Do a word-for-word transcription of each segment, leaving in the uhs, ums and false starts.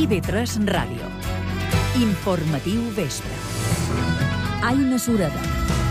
I V tres Ràdio. Informatiu vespre. Aina Sureda.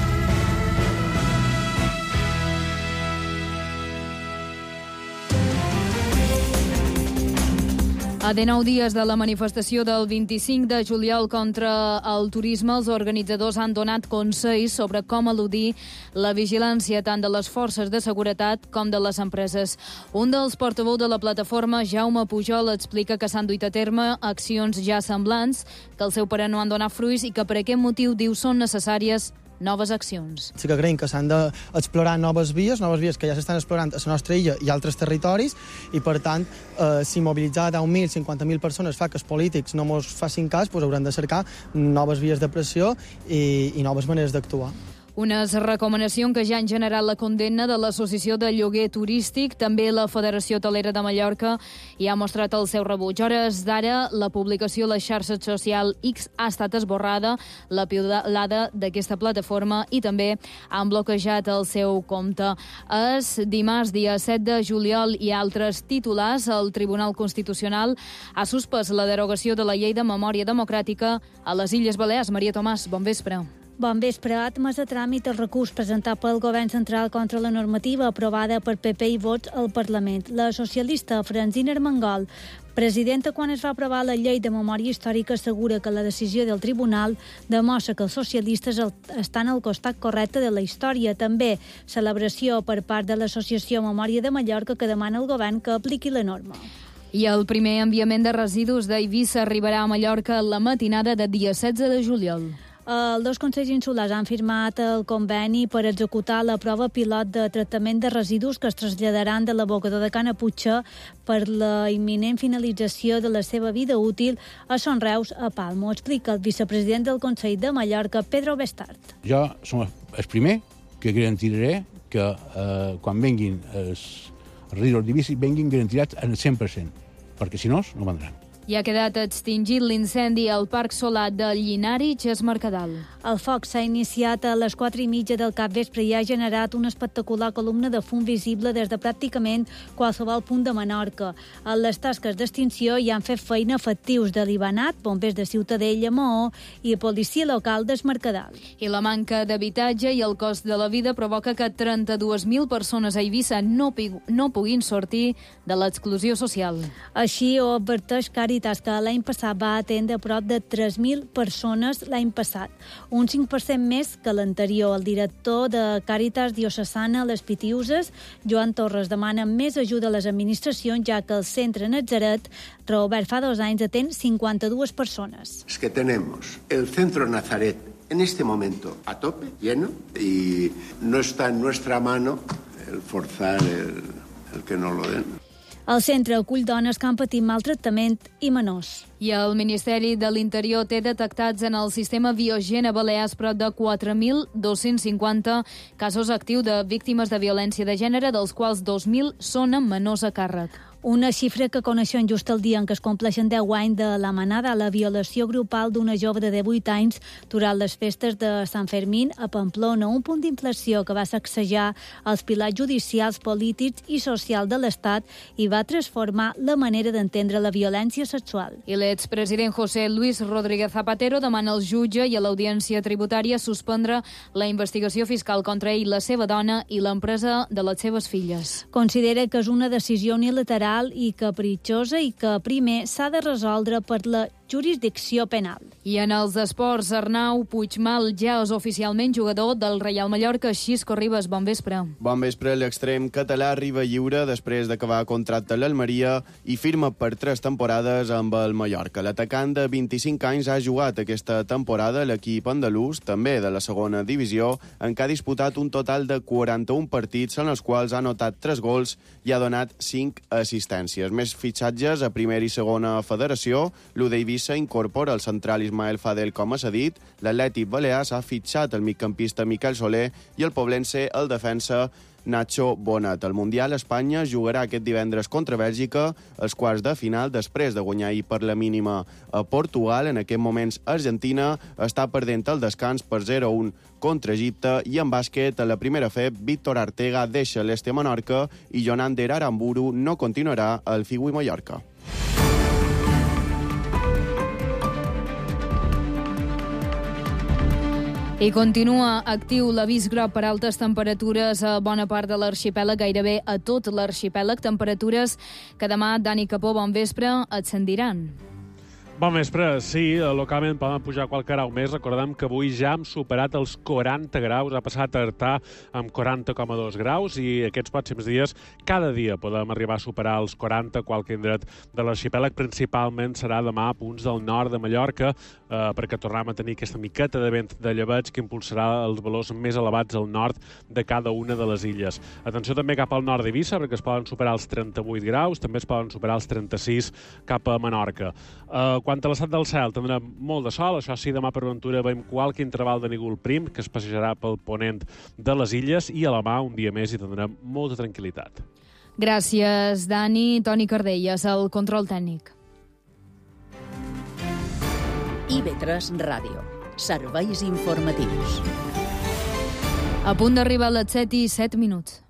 A dinou dies de la manifestació del vint-i-cinc de juliol contra el turisme, els organitzadors han donat consells sobre com eludir la vigilància tant de les forces de seguretat com de les empreses. Un dels portaveus de la plataforma, Jaume Pujol, explica que s'han duit a terme accions ja semblants, que al seu parer no han donat fruits i que per aquest motiu, diu, són necessàries noves accions. Sí que creiem que s'han d'explorar noves vies, noves vies que ja s'estan explorant a la nostra illa i altres territoris, i per tant, eh, si mobilitzar deu mil, cinquanta mil persones fa que els polítics no mos facin cas, doncs haurem de cercar noves vies de pressió i, i noves maneres d'actuar. Unes recomanacions que ja han generat la condemna de l'Associació de Lloguer Turístic, també la Federació Hotelera de Mallorca, i ha mostrat el seu rebuig. Hores d'ara, la publicació a la xarxa social X ha estat esborrada, la piulada d'aquesta plataforma, i també han bloquejat el seu compte. És dimarts, dia set de juliol, i altres titulars. El Tribunal Constitucional ha suspès la derogació de la Llei de Memòria Democràtica a les Illes Balears. Maria Tomàs, bon vespre. Bon vespre. Ha admès a tràmit el recurs presentat pel Govern Central contra la normativa aprovada per P P i Vots al Parlament. La socialista Francina Armengol, presidenta quan es va aprovar la Llei de Memòria Històrica, assegura que la decisió del Tribunal demostra que els socialistes estan al costat correcte de la història. També celebració per part de l'Associació Memòria de Mallorca, que demana al Govern que apliqui la norma. I el primer enviament de residus d'Eivissa arribarà a Mallorca la matinada de dia setze de juliol. Els dos consells insulars han firmat el conveni per executar la prova pilot de tractament de residus que es traslladaran de l'abocador de Canaputxa per la imminent finalització de la seva vida útil a Son Reus, a Palma. Ho explica el vicepresident del Consell de Mallorca, Pedro Bestart. Jo som el primer que garantiré que eh, quan venguin els residus d'Eivissa venguin garantirats al cent per cent, perquè si no, no vendran. I ha quedat extingit l'incendi al Parc Solar de Llinari, Xes Mercadal. El foc s'ha iniciat a les quatre i mitja del capvespre i ha generat una espectacular columna de fum visible des de pràcticament qualsevol punt de Menorca. A les tasques d'extinció hi han fet feina efectius de l'Ibanat, bombers de Ciutadella, Maó i policia local des Mercadal. I la manca d'habitatge i el cost de la vida provoca que trenta-dues mil persones a Eivissa no, no puguin sortir de l'exclusió social. Així ho adverteix Càritas, que l'any passat va atendre a prop de tres mil persones l'any passat, un cinc per cent més que l'anterior. El director de Càritas Diocesana Les Pitiuses, Joan Torres, demana més ajuda a les administracions, ja que el centre Natzaret, reobert fa dos anys, atén cinquanta-dues persones. Es que tenemos el centro Nazaret en este momento a tope, lleno, y no está en nuestra mano el forzar el, el que no lo den. El centre acull dones que han patit maltractament i menors. I el Ministeri de l'Interior té detectats en el sistema Biogen a Balears prop de quatre mil dos-cents cinquanta casos actius de víctimes de violència de gènere, dels quals dos mil són amb menors a càrrec. Una xifra que coneixem just el dia en què es compleixen deu anys de la manada, la violació grupal d'una jove de divuit anys durant les festes de Sant Fermín a Pamplona, un punt d'inflexió que va sacsejar els pilars judicials, polítics i social de l'Estat i va transformar la manera d'entendre la violència sexual. I l'expresident José Luis Rodríguez Zapatero demana al jutge i a l'Audiència Tributària suspendre la investigació fiscal contra ell, la seva dona i l'empresa de les seves filles. Considera que és una decisió unilateral i capritxosa i que primer s'ha de resoldre per la jurisdicció penal. I en els esports, Arnau Puigmal ja és oficialment jugador del Reial Mallorca. Xisco Ribas, bon vespre. Bon vespre. L'extrem català arriba lliure després d'acabar contracte a l'Almeria i firma per tres temporades amb el Mallorca. L'atacant de vint-i-cinc anys ha jugat aquesta temporada a l'equip andalús, també de la segona divisió, en què ha disputat un total de quaranta-un partits, en els quals ha anotat tres gols i ha donat cinc assistències. Més fitxatges a primera i segona federació. L'U d'Eivissa incorpora el central Ismael Fadel com a cedit, l'Atlètic Balears ha fitxat el migcampista Miquel Soler i el poblense el defensa Nacho Bonat. El Mundial Espanya jugarà aquest divendres contra Bèlgica, els quarts de final, després de guanyar ahir per la mínima a Portugal. En aquest moments Argentina està perdent el descans per zero a un contra Egipte, i en bàsquet, a la primera F E P, Víctor Artega deixa l'Este Menorca i Jonander Aramburu no continuarà al Figui Mallorca. I continua actiu l'avís groc per altes temperatures a bona part de l'arxipèlag, gairebé a tot l'arxipèlag. Temperatures que demà, Dani Capó, bon vespre, ascendiran. Bon vespre, sí, localment poden pujar qualque grau més. Recordem que avui ja hem superat els quaranta graus, ha passat a Artà amb quaranta coma dos graus i aquests pròxims dies, cada dia podem arribar a superar els quaranta a qualque indret de l'arxipèlag. Principalment serà demà a punts del nord de Mallorca, eh, perquè tornem a tenir aquesta miqueta de vent de llebeig que impulsarà els valors més elevats al nord de cada una de les illes. Atenció també cap al nord d'Eivissa, perquè es poden superar els trenta-vuit graus, també es poden superar els trenta-sis cap a Menorca. Eh, Quant a l'estat del cel, tindrem molt de sol. Això sí, demà per ventura veiem qualque interval de núvol prim que es passejarà pel ponent de les illes i a la mà un dia més hi tindrem molta tranquil·litat. Gràcies, Dani. Toni Cardelles, el control tècnic. I V tres Ràdio. Serveis informatius. A punt d'arribar a les set i set minuts.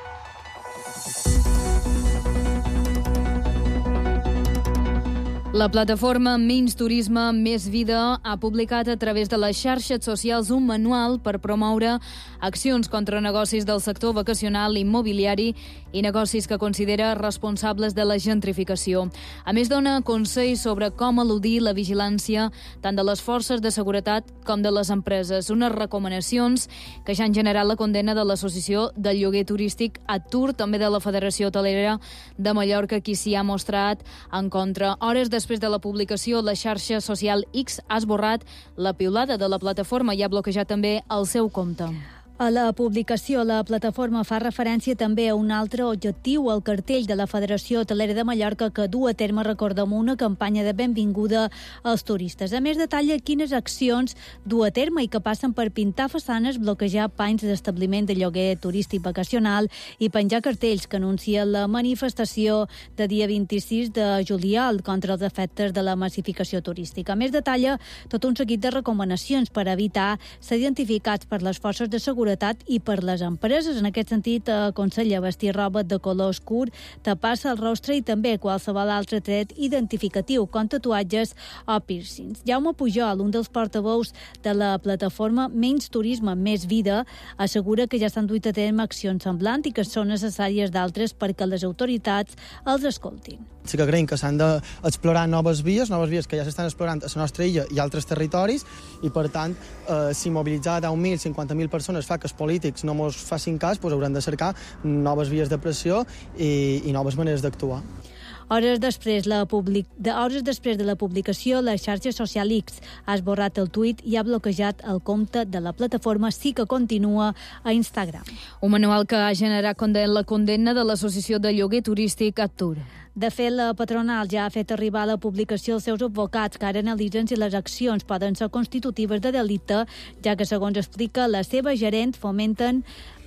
La plataforma Menys Turisme, Més Vida ha publicat a través de les xarxes socials un manual per promoure accions contra negocis del sector vacacional, immobiliari i negocis que considera responsables de la gentrificació. A més, dona consells sobre com eludir la vigilància tant de les forces de seguretat com de les empreses. Unes recomanacions que ja han generat la condemna de l'Associació del Lloguer Turístic Atur, també de la Federació Hotelera de Mallorca, qui s'hi ha mostrat en contra. Hores de Després de la publicació, la xarxa social X ha esborrat la piulada de la plataforma i ha bloquejat també el seu compte. A la publicació, la plataforma fa referència també a un altre objectiu, el cartell de la Federació Hotelera de Mallorca, que du a terme, recordem, una campanya de benvinguda als turistes. A més, detalla quines accions du a terme i que passen per pintar façanes, bloquejar panys d'establiment de lloguer turístic vacacional i penjar cartells que anuncien la manifestació de dia vint-i-sis de juliol contra els efectes de la massificació turística. A més, detalla tot un seguit de recomanacions per evitar ser identificats per les forces de seguretat i per les empreses. En aquest sentit, aconsella vestir roba de color oscur, tapar-se el rostre i també qualsevol altre tret identificatiu, com tatuatges o piercings. Jaume Pujol, un dels portaveus de la plataforma Menys Turisme, Més Vida, assegura que ja s'han duit a terme accions semblants i que són necessàries d'altres perquè les autoritats els escoltin. Sí que creiem que s'han d'explorar noves vies, noves vies que ja s'estan explorant a la nostra illa i altres territoris, i per tant, eh, si mobilitzar deu mil, cinquanta mil persones fa que els polítics no mos facin cas, doncs haurem de cercar noves vies de pressió i, i noves maneres d'actuar. Hores després, la public... de hores després de la publicació, la xarxa social X ha esborrat el tuit i ha bloquejat el compte de la plataforma. Sí que continua a Instagram. Un manual que ha generat la condemna de l'Associació de Lloguer Turístic Atur. De fet, la patronal ja ha fet arribar a la publicació els seus advocats, que ara analitzen si les accions poden ser constitutives de delicte, ja que, segons explica la seva gerent, fomenten...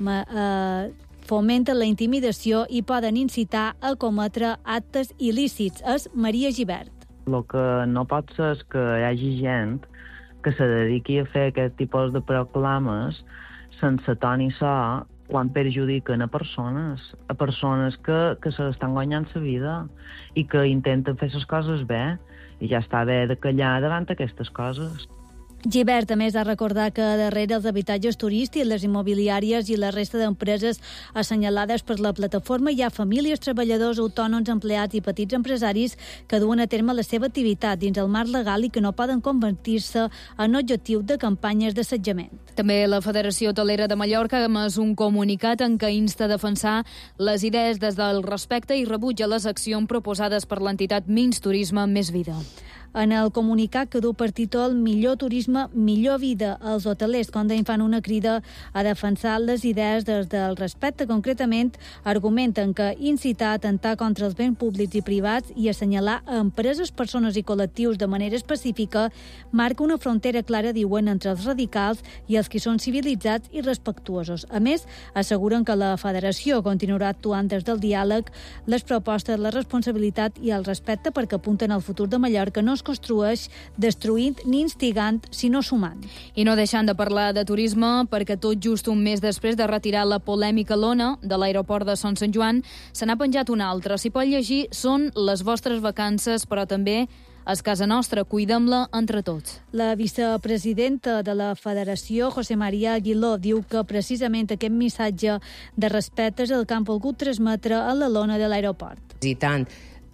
Eh, fomenten la intimidació i poden incitar a cometre actes il·lícits. És Maria Gibert. El que no pot ser és que hi hagi gent que se dediqui a fer aquest tipus de proclames sense to ni so quan perjudiquen a persones, a persones que, que se estan guanyant la vida i que intenten fer les coses bé, i ja està bé de callar davant aquestes coses. Gibert, a més, ha recordat que darrere els habitatges turístics, les immobiliàries i la resta d'empreses assenyalades per la plataforma hi ha famílies, treballadors, autònoms, empleats i petits empresaris que duen a terme la seva activitat dins el marc legal i que no poden convertir-se en objectiu de campanyes d'assetjament. També la Federació Hotelera de Mallorca ha emès un comunicat en què insta a defensar les idees des del respecte i rebuig a les accions proposades per l'entitat Menys Turisme, Més Vida. En el comunicat que du per títol Millor turisme, millor vida, els hotelers, com deien, fan una crida a defensar les idees des del respecte. Concretament, argumenten que incitar a atentar contra els béns públics i privats i assenyalar a empreses, persones i col·lectius de manera específica marca una frontera clara, diuen, entre els radicals i els que són civilitzats i respectuosos. A més, asseguren que la Federació continuarà actuant des del diàleg, les propostes, la responsabilitat i el respecte, perquè apunten al futur de Mallorca no es construeix destruint ni instigant, sinó sumant. I no deixant de parlar de turisme, perquè tot just un mes després de retirar la polèmica lona de l'aeroport de Son Sant Joan, se n'ha penjat una altra. S'hi pot llegir: són les vostres vacances, però també és casa nostra, cuidem-la entre tots. La vicepresidenta de la Federació, José María Aguiló, diu que precisament aquest missatge de respecte és el que han volgut transmetre a la lona de l'aeroport. I tant,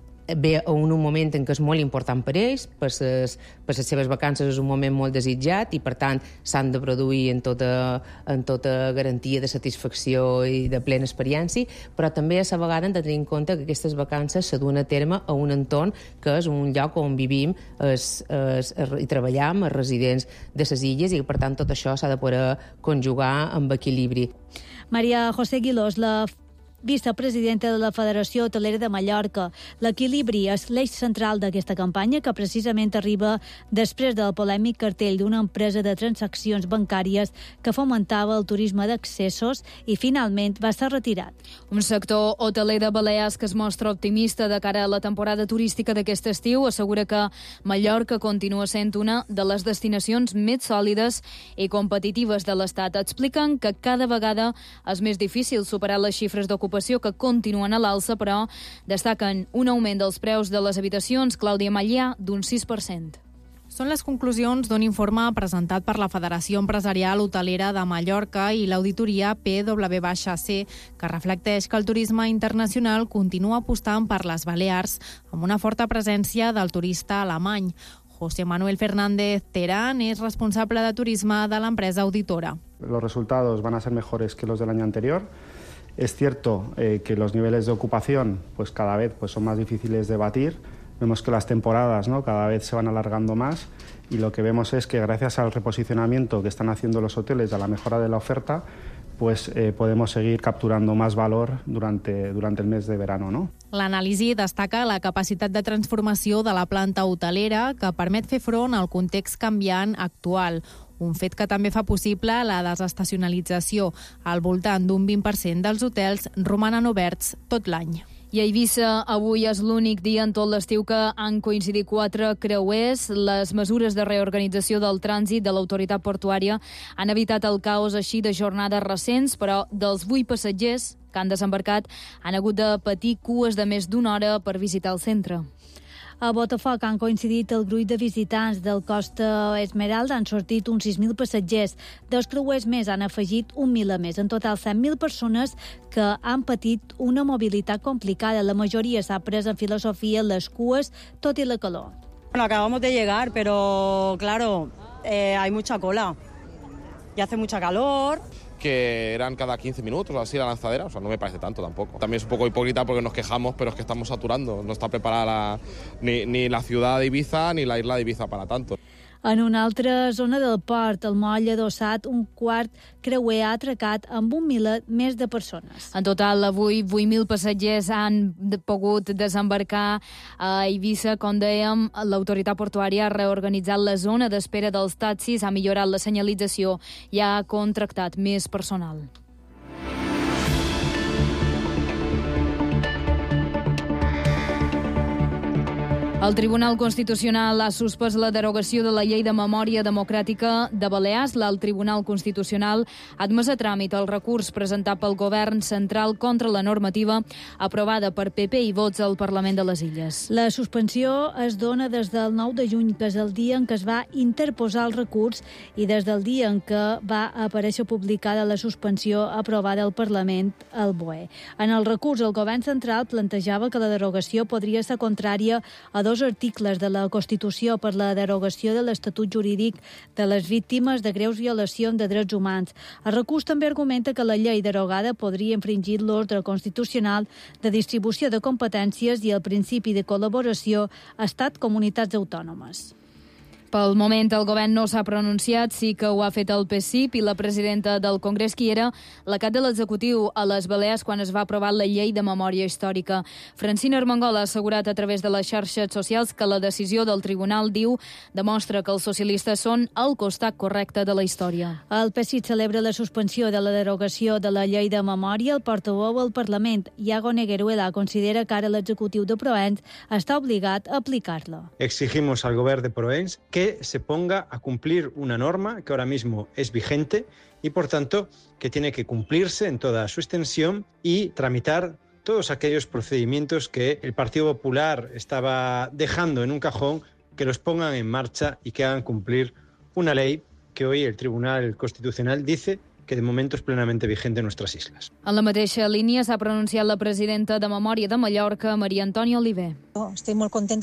ve en un moment en què és molt important per ells, per les, per les seves vacances és un moment molt desitjat i per tant s'han de produir en tota, en tota garantia de satisfacció i de plena experiència, però també a la vegada hem de tenir en compte que aquestes vacances se duen a terme a un entorn que és un lloc on vivim es, es, es, i treballam, els residents de les illes, i per tant tot això s'ha de poder conjugar amb equilibri. Maria José Aguiló és la vicepresidenta de la Federació Hotelera de Mallorca. L'equilibri és l'eix central d'aquesta campanya, que precisament arriba després del polèmic cartell d'una empresa de transaccions bancàries que fomentava el turisme d'accessos i finalment va ser retirat. Un sector hoteler de Balears que es mostra optimista de cara a la temporada turística d'aquest estiu assegura que Mallorca continua sent una de les destinacions més sòlides i competitives de l'Estat. Expliquen que cada vegada és més difícil superar les xifres d'ocupació que continuen a l'alça, però destaquen un augment dels preus de les habitacions, Clàudia Mallà, d'un sis per cent. Són les conclusions d'un informe presentat per la Federació Empresarial Hotelera de Mallorca i l'auditoria P W C, que reflecteix que el turisme internacional continua apostant per les Balears amb una forta presència del turista alemany. José Manuel Fernández Terán es responsable de turisme de l'empresa auditora. Los resultados van a ser mejores que los del año anterior. Es cierto eh, que los niveles de ocupación pues cada vez pues, son más difíciles de batir. Vemos que las temporadas, ¿no?, cada vez se van alargando más, y lo que vemos es que gracias al reposicionamiento que están haciendo los hoteles, a la mejora de la oferta, pues eh, podemos seguir capturando más valor durante, durante el mes de verano, ¿no? L'anàlisi destaca la capacitat de transformació de la planta hotelera que permet fer front al context canviant actual. Un fet que també fa possible la desestacionalització. Al voltant d'un vint per cent dels hotels romanen oberts tot l'any. I a Eivissa avui és l'únic dia en tot l'estiu que han coincidit quatre creuers. Les mesures de reorganització del trànsit de l'autoritat portuària han evitat el caos així de jornades recents, però dels vuit passatgers que han desembarcat han hagut de patir cues de més d'una hora per visitar el centre. A Botafoc han coincidit el gruix de visitants del Costa Esmeralda. Han sortit uns sis mil passatgers. Dos creuers més han afegit un mil a més. En total, set mil persones que han patit una mobilitat complicada. La majoria s'ha pres en filosofia les cues, tot i la calor. Bueno, acabamos de llegar, pero claro, eh, hay mucha cola. Y hace mucha calor. Que eran cada quince minutos o así la lanzadera, o sea, no me parece tanto tampoco. También es un poco hipócrita porque nos quejamos, pero es que estamos saturando. No está preparada la, ni, ni la ciudad de Ibiza ni la isla de Ibiza para tanto. En una altra zona del port, el moll adossat, un quart creuer ha atracat amb un miler més de persones. En total, avui, vuit mil passatgers han pogut desembarcar a Eivissa. Com dèiem, l'autoritat portuària ha reorganitzat la zona d'espera dels taxis, ha millorat la senyalització i ha contractat més personal. El Tribunal Constitucional ha suspès la derogació de la Llei de Memòria Democràtica de Balears. El Tribunal Constitucional ha admès a tràmit el recurs presentat pel Govern Central contra la normativa aprovada per P P i Vots al Parlament de les Illes. La suspensió es dona des del nou de juny, que és el dia en què es va interposar el recurs, i des del dia en què va aparèixer publicada la suspensió aprovada al Parlament, al B O E. En el recurs, el Govern Central plantejava que la derogació podria ser contrària a dos articles de la Constitució per la derogació de l'Estatut Jurídic de les Víctimes de Greus Violacions de Drets Humans. El recurs també argumenta que la llei derogada podria infringir l'ordre constitucional de distribució de competències i el principi de col·laboració Estat-Comunitats Autònomes. Pel moment, el govern no s'ha pronunciat, sí que ho ha fet el P S I P i la presidenta del Congrés, qui era la cap de l'executiu a les Balears quan es va aprovar la llei de memòria històrica. Francina Armengol ha assegurat a través de les xarxes socials que la decisió del tribunal, diu, demostra que els socialistes són al costat correcte de la història. El P S I P celebra la suspensió de la derogació de la llei de memòria. El portaveu al Parlament, Iago Negueruela, considera que ara l'executiu de Provenç està obligat a aplicar-la. Exigimos al govern de Provenç que que se ponga a cumplir una norma que ahora mismo es vigente y, por tanto, que tiene que cumplirse en toda su extensión y tramitar todos aquellos procedimientos que el Partido Popular estaba dejando en un cajón que los pongan en marcha y que hagan cumplir una ley que hoy el Tribunal Constitucional dice que de momento és plenament vigent en nostres isles. En la mateixa línia s'ha pronunciat la presidenta de Memòria de Mallorca, Maria Antònia Oliver. Estic molt contenta.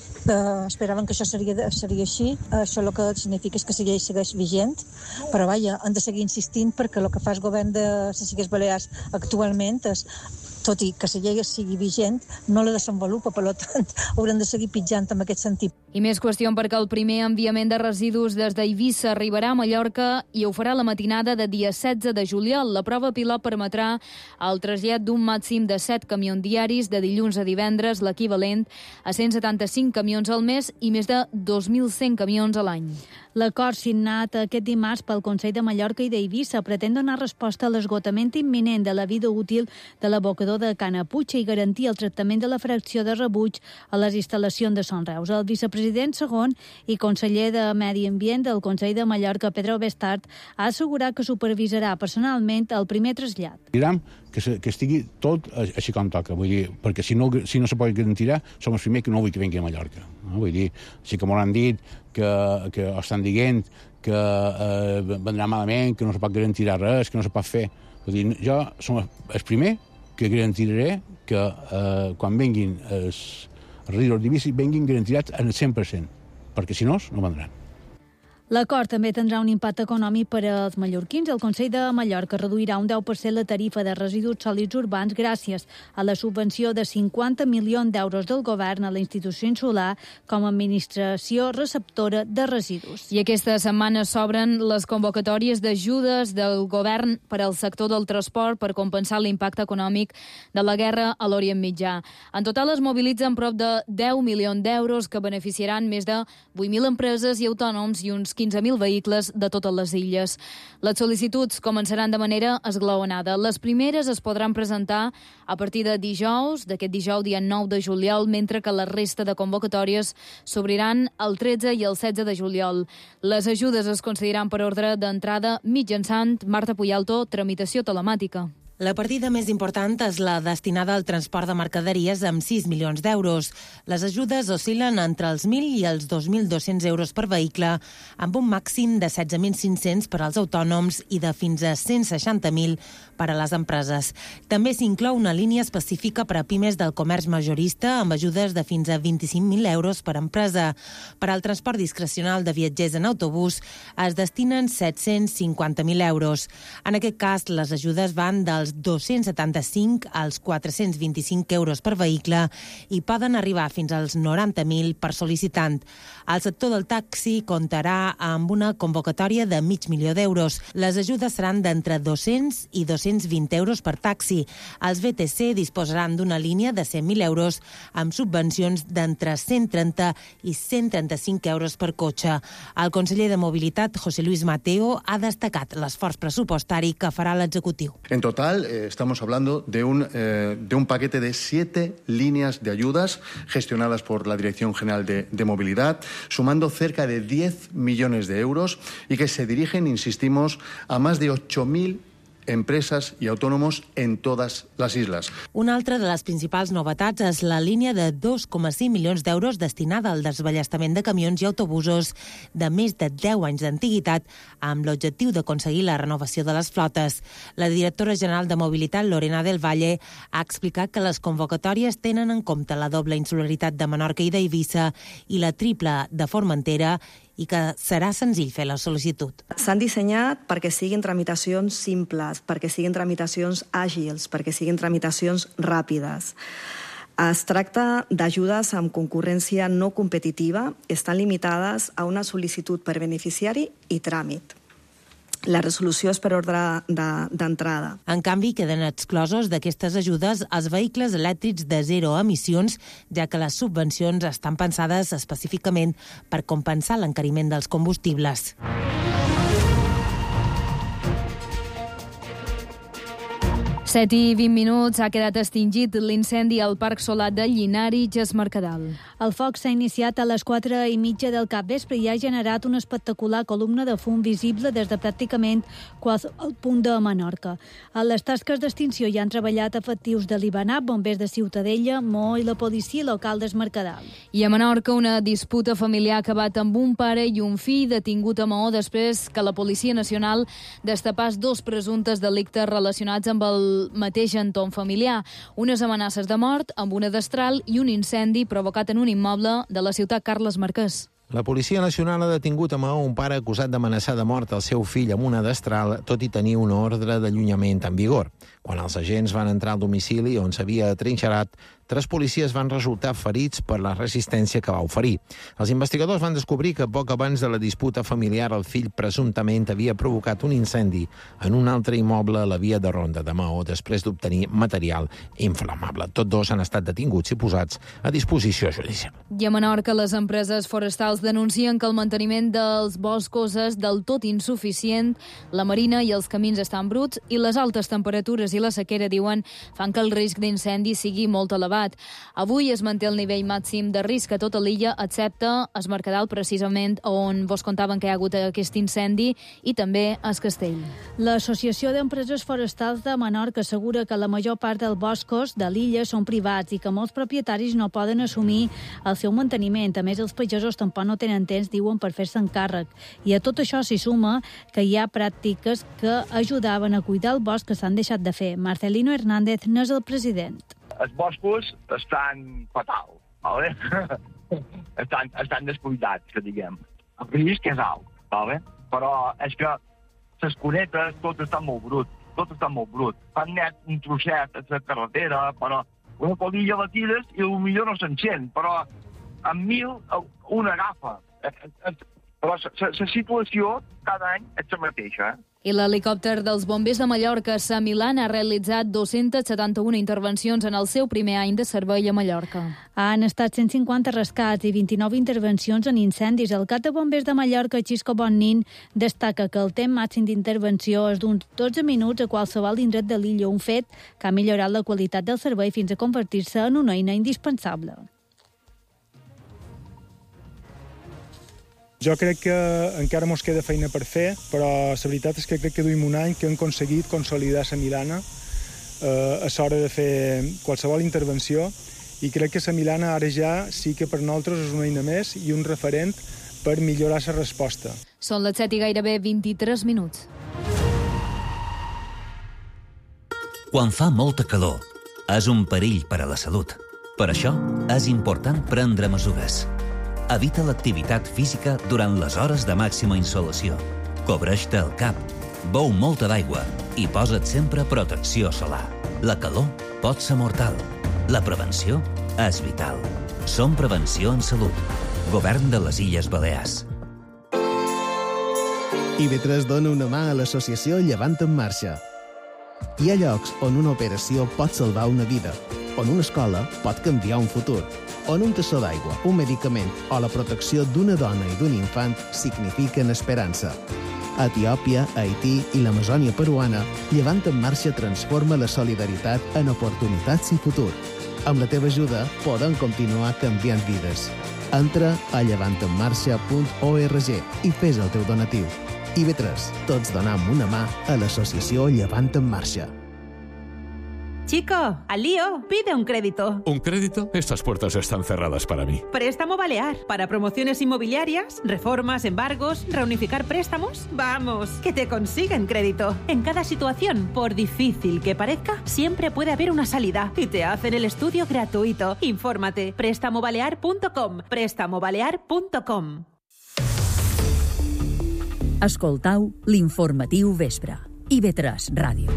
Uh, esperaven que això seria, seria així. Uh, això el que significa és que la llei segueix vigent, però vaja, han de seguir insistint perquè el que fa el govern de les Illes Balears actualment és, tot i que la llei sigui vigent, no la desenvolupa, per tant, hauran de seguir pitjant en aquest sentit. I més qüestió perquè el primer enviament de residus des d'Eivissa arribarà a Mallorca i ho farà la matinada de dia setze de juliol. La prova pilot permetrà el trasllat d'un màxim de set camions diaris de dilluns a divendres, l'equivalent a cent setanta-cinc camions al mes i més de dos mil cent camions a l'any. L'acord signat aquest dimarts pel Consell de Mallorca i d'Eivissa pretén donar resposta a l'esgotament imminent de la vida útil de l'abocador de Canaputxa i garantir el tractament de la fracció de rebuig a les instal·lacions de Son Reus. El vicepresident segon i conseller de Medi Ambient del Consell de Mallorca, Pedro Bestart, ha assegurat que supervisarà personalment el primer trasllat. Direm que, se, que estigui tot així com toca, vull dir, perquè si no, si no se pot garantir, som els primers que no vull que vingui a Mallorca. No? Vull dir, sí que m'ho han dit, que, que estan dient que eh, vendrà malament, que no se pot garantir res, que no se pot fer. Vull dir, jo som el primer que garantiré que eh, quan vinguin els residus d'Eivissa vinguin garantirats al cent per cent, perquè si no, no vendran. L'acord també tindrà un impacte econòmic per als mallorquins. El Consell de Mallorca reduirà un deu per cent la tarifa de residus sòlids urbans gràcies a la subvenció de cinquanta milions d'euros del govern a la institució insular com a administració receptora de residus. I aquesta setmana s'obren les convocatòries d'ajudes del govern per al sector del transport per compensar l'impacte econòmic de la guerra a l'Orient Mitjà. En total es mobilitzen prop de deu milions d'euros que beneficiaran més de vuit mil empreses i autònoms i uns quinze mil vehicles de totes les illes. Les sol·licituds començaran de manera esglaonada. Les primeres es podran presentar a partir de dijous, d'aquest dijous, dia nou de juliol, mentre que la resta de convocatòries s'obriran el tretze i el setze de juliol. Les ajudes es concediran per ordre d'entrada mitjançant, Marta Puyalto, tramitació telemàtica. La partida més important és la destinada al transport de mercaderies amb sis milions d'euros. Les ajudes oscil·len entre els mil i els dos mil dos-cents euros per vehicle, amb un màxim de setze mil cinc-cents per als autònoms i de fins a cent seixanta mil per a les empreses. També s'inclou una línia específica per a pimes del comerç majorista amb ajudes de fins a vint-i-cinc mil euros per empresa. Per al transport discrecional de viatgers en autobús es destinen set-cents cinquanta mil euros. En aquest cas, les ajudes van dels dos-cents setanta-cinc als quatre-cents vint-i-cinc euros per vehicle i poden arribar fins als noranta mil per sol·licitant. El sector del taxi comptarà amb una convocatòria de mig milió d'euros. Les ajudes seran d'entre dos-cents i dos-cents vint euros per taxi. Els B T C disposaran d'una línia de cent mil euros amb subvencions d'entre cent trenta i cent trenta-cinc euros per cotxe. El conseller de Mobilitat, José Luis Mateo, ha destacat l'esforç pressupostari que farà l'executiu. En total, eh, estamos hablando de un, eh, de un paquete de siete líneas de ayudas gestionadas por la Dirección General de, de Movilidad, sumando cerca de diez millones de euros y que se dirigen, insistimos, a más de ocho mil empresas y autónomos en todas las islas. Una altra de les principals novetats és la línia de dos coma cinc milions d'euros destinada al desballestament de camions i autobusos de més de deu anys d'antiguitat amb l'objectiu d'aconseguir la renovació de les flotes. La directora general de Mobilitat, Lorena del Valle, ha explicat que les convocatòries tenen en compte la doble insularitat de Menorca i d'Eivissa i la triple de Formentera i que serà senzill fer la sol·licitud. S'han dissenyat perquè siguin tramitacions simples, perquè siguin tramitacions àgils, perquè siguin tramitacions ràpides. Es tracta d'ajudes amb concurrència no competitiva, estan limitades a una sol·licitud per beneficiari i tràmit. La resolució és per ordre d'entrada. En canvi, queden exclosos d'aquestes ajudes els vehicles elèctrics de zero emissions, ja que les subvencions estan pensades específicament per compensar l'encariment dels combustibles. set set i vint minuts ha quedat extingit l'incendi al Parc Solar de Llinari, Ges Mercadal. El foc s'ha iniciat a les quatre i mitja del capvespre i ha generat una espectacular columna de fum visible des de pràcticament qualsevol punt de Menorca. A les tasques d'extinció hi han treballat efectius de l'Ibanap, bombers de Ciutadella, Maó i la policia local d'Es Mercadal. I a Menorca una disputa familiar ha acabat amb un pare i un fill detingut a Maó després que la Policia Nacional destapàs dos presumptes delictes relacionats amb el mateix entorn familiar, unes amenaces de mort amb una destral i un incendi provocat en un immoble de la ciutat Carles Marquès. La Policia Nacional ha detingut a Maó un pare acusat d'amenaçar de mort el seu fill amb una destral, tot i tenir una ordre d'allunyament en vigor. Quan els agents van entrar al domicili on s'havia atrinxerat, tres policies van resultar ferits per la resistència que va oferir. Els investigadors van descobrir que poc abans de la disputa familiar el fill presumptament havia provocat un incendi en un altre immoble a la via de Ronda de Maó després d'obtenir material inflamable. Tots dos han estat detinguts i posats a disposició judicial. I a Menorca les empreses forestals denuncien que el manteniment dels boscos és del tot insuficient, la marina i els camins estan bruts i les altes temperatures i la sequera, diuen, fan que el risc d'incendi sigui molt elevat. Avui es manté el nivell màxim de risc a tota l'illa, excepte Es Mercadal, precisament on vos contaven que hi ha hagut aquest incendi, i també Es Castell. L'Associació d'Empreses Forestals de Menorca assegura que la major part dels boscos de l'illa són privats i que molts propietaris no poden assumir el seu manteniment. A més, els pagesos tampoc no tenen temps, diuen, per fer-se'n càrrec. I a tot això s'hi suma que hi ha pràctiques que ajudaven a cuidar el bosc que s'han deixat de fer. Marcelino Hernández n'és el president. Els boscos estan fatal, ¿vale? estan, estan descuidats, que diguem. El risc és alt, ¿vale? Però és que les cunetes tot està molt brut, tot està molt brut. Fan net un trosset a la carretera, però una colilla la tires i potser no s'encén, però amb mil una agafa. Però la situació cada any és la mateixa, eh? I l'helicòpter dels bombers de Mallorca, a Milán, ha realitzat dos-centes setanta-una intervencions en el seu primer any de servei a Mallorca. Han estat cent cinquanta rescats i vint-i-nou intervencions en incendis. El cap de bombers de Mallorca, Xisco Bonnin, destaca que el temps màxim d'intervenció és d'uns dotze minuts a qualsevol indret de l'illa, un fet que ha millorat la qualitat del servei fins a convertir-se en una eina indispensable. Jo crec que encara mos queda feina per fer, però la veritat és que crec que duim un any que hem aconseguit consolidar la Milana eh, a l'hora de fer qualsevol intervenció, i crec que la Milana ara ja sí que per nosaltres és una eina més i un referent per millorar la resposta. Són les set i gairebé vint-i-tres minuts. Quan fa molta calor, és un perill per a la salut. Per això és important prendre mesures. Evita l'activitat física durant les hores de màxima insolació. Cobreix-te el cap, beu molta d'aigua i posa't sempre protecció solar. La calor pot ser mortal. La prevenció és vital. Som Prevenció en Salut. Govern de les Illes Balears. I ve tres dona una mà a l'associació Llevant en Marxa. Hi ha llocs on una operació pot salvar una vida, on una escola pot canviar un futur, on un tassó d'aigua, un medicament o la protecció d'una dona i d'un infant signifiquen esperança. A Etiòpia, Haití i l'Amazònia peruana, Llevant en Marxa transforma la solidaritat en oportunitats i futur. Amb la teva ajuda podem continuar canviant vides. Entra a llevant en marxa punt org i fes el teu donatiu. I ve tres, tots donam una mà a l'associació Llevant en Marxa. Chico, al lío, pide un crédito. ¿Un crédito? Estas puertas están cerradas para mí. Préstamo Balear. Para promociones inmobiliarias, reformas, embargos, reunificar préstamos. Vamos, que te consiguen crédito. En cada situación, por difícil que parezca, siempre puede haber una salida. Y te hacen el estudio gratuito. Infórmate. préstamo balear punto com. préstamo balear punto com. Escoltau l'informatiu vespre. I ve tres Ràdio.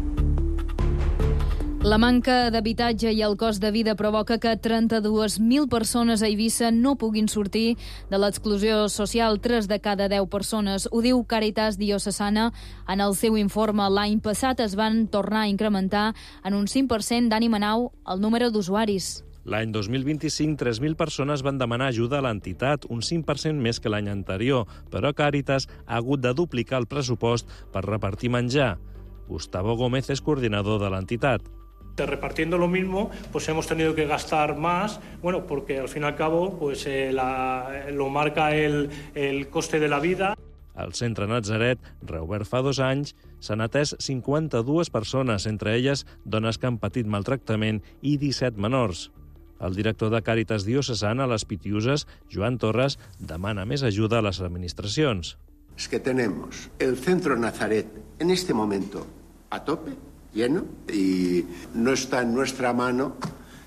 La manca d'habitatge i el cost de vida provoca que trenta-dues mil persones a Eivissa no puguin sortir de l'exclusió social. Tres de cada deu persones. Ho diu Càritas Diocesana en el seu informe. L'any passat es van tornar a incrementar en un cinc per cent d'Ànima Nou el número d'usuaris. L'any dos mil vint-i-cinc, tres mil persones van demanar ajuda a l'entitat, un cinc per cent més que l'any anterior, però Càritas ha hagut de duplicar el pressupost per repartir menjar. Gustavo Gómez és coordinador de l'entitat. Repartiendo lo mismo, pues hemos tenido que gastar más, bueno, porque al fin y al cabo pues, eh, la, lo marca el, el coste de la vida. Al Centre Natzaret, reobert fa dos anys, s'han atès cinquanta-dues persones, entre elles dones que han patit maltractament i disset menors. El director de Càritas Diocesana a les Pitiuses, Joan Torres, demana més ajuda a les administracions. Es que tenemos el Centro Nazaret en este momento a tope, lleno, y no está en nuestra mano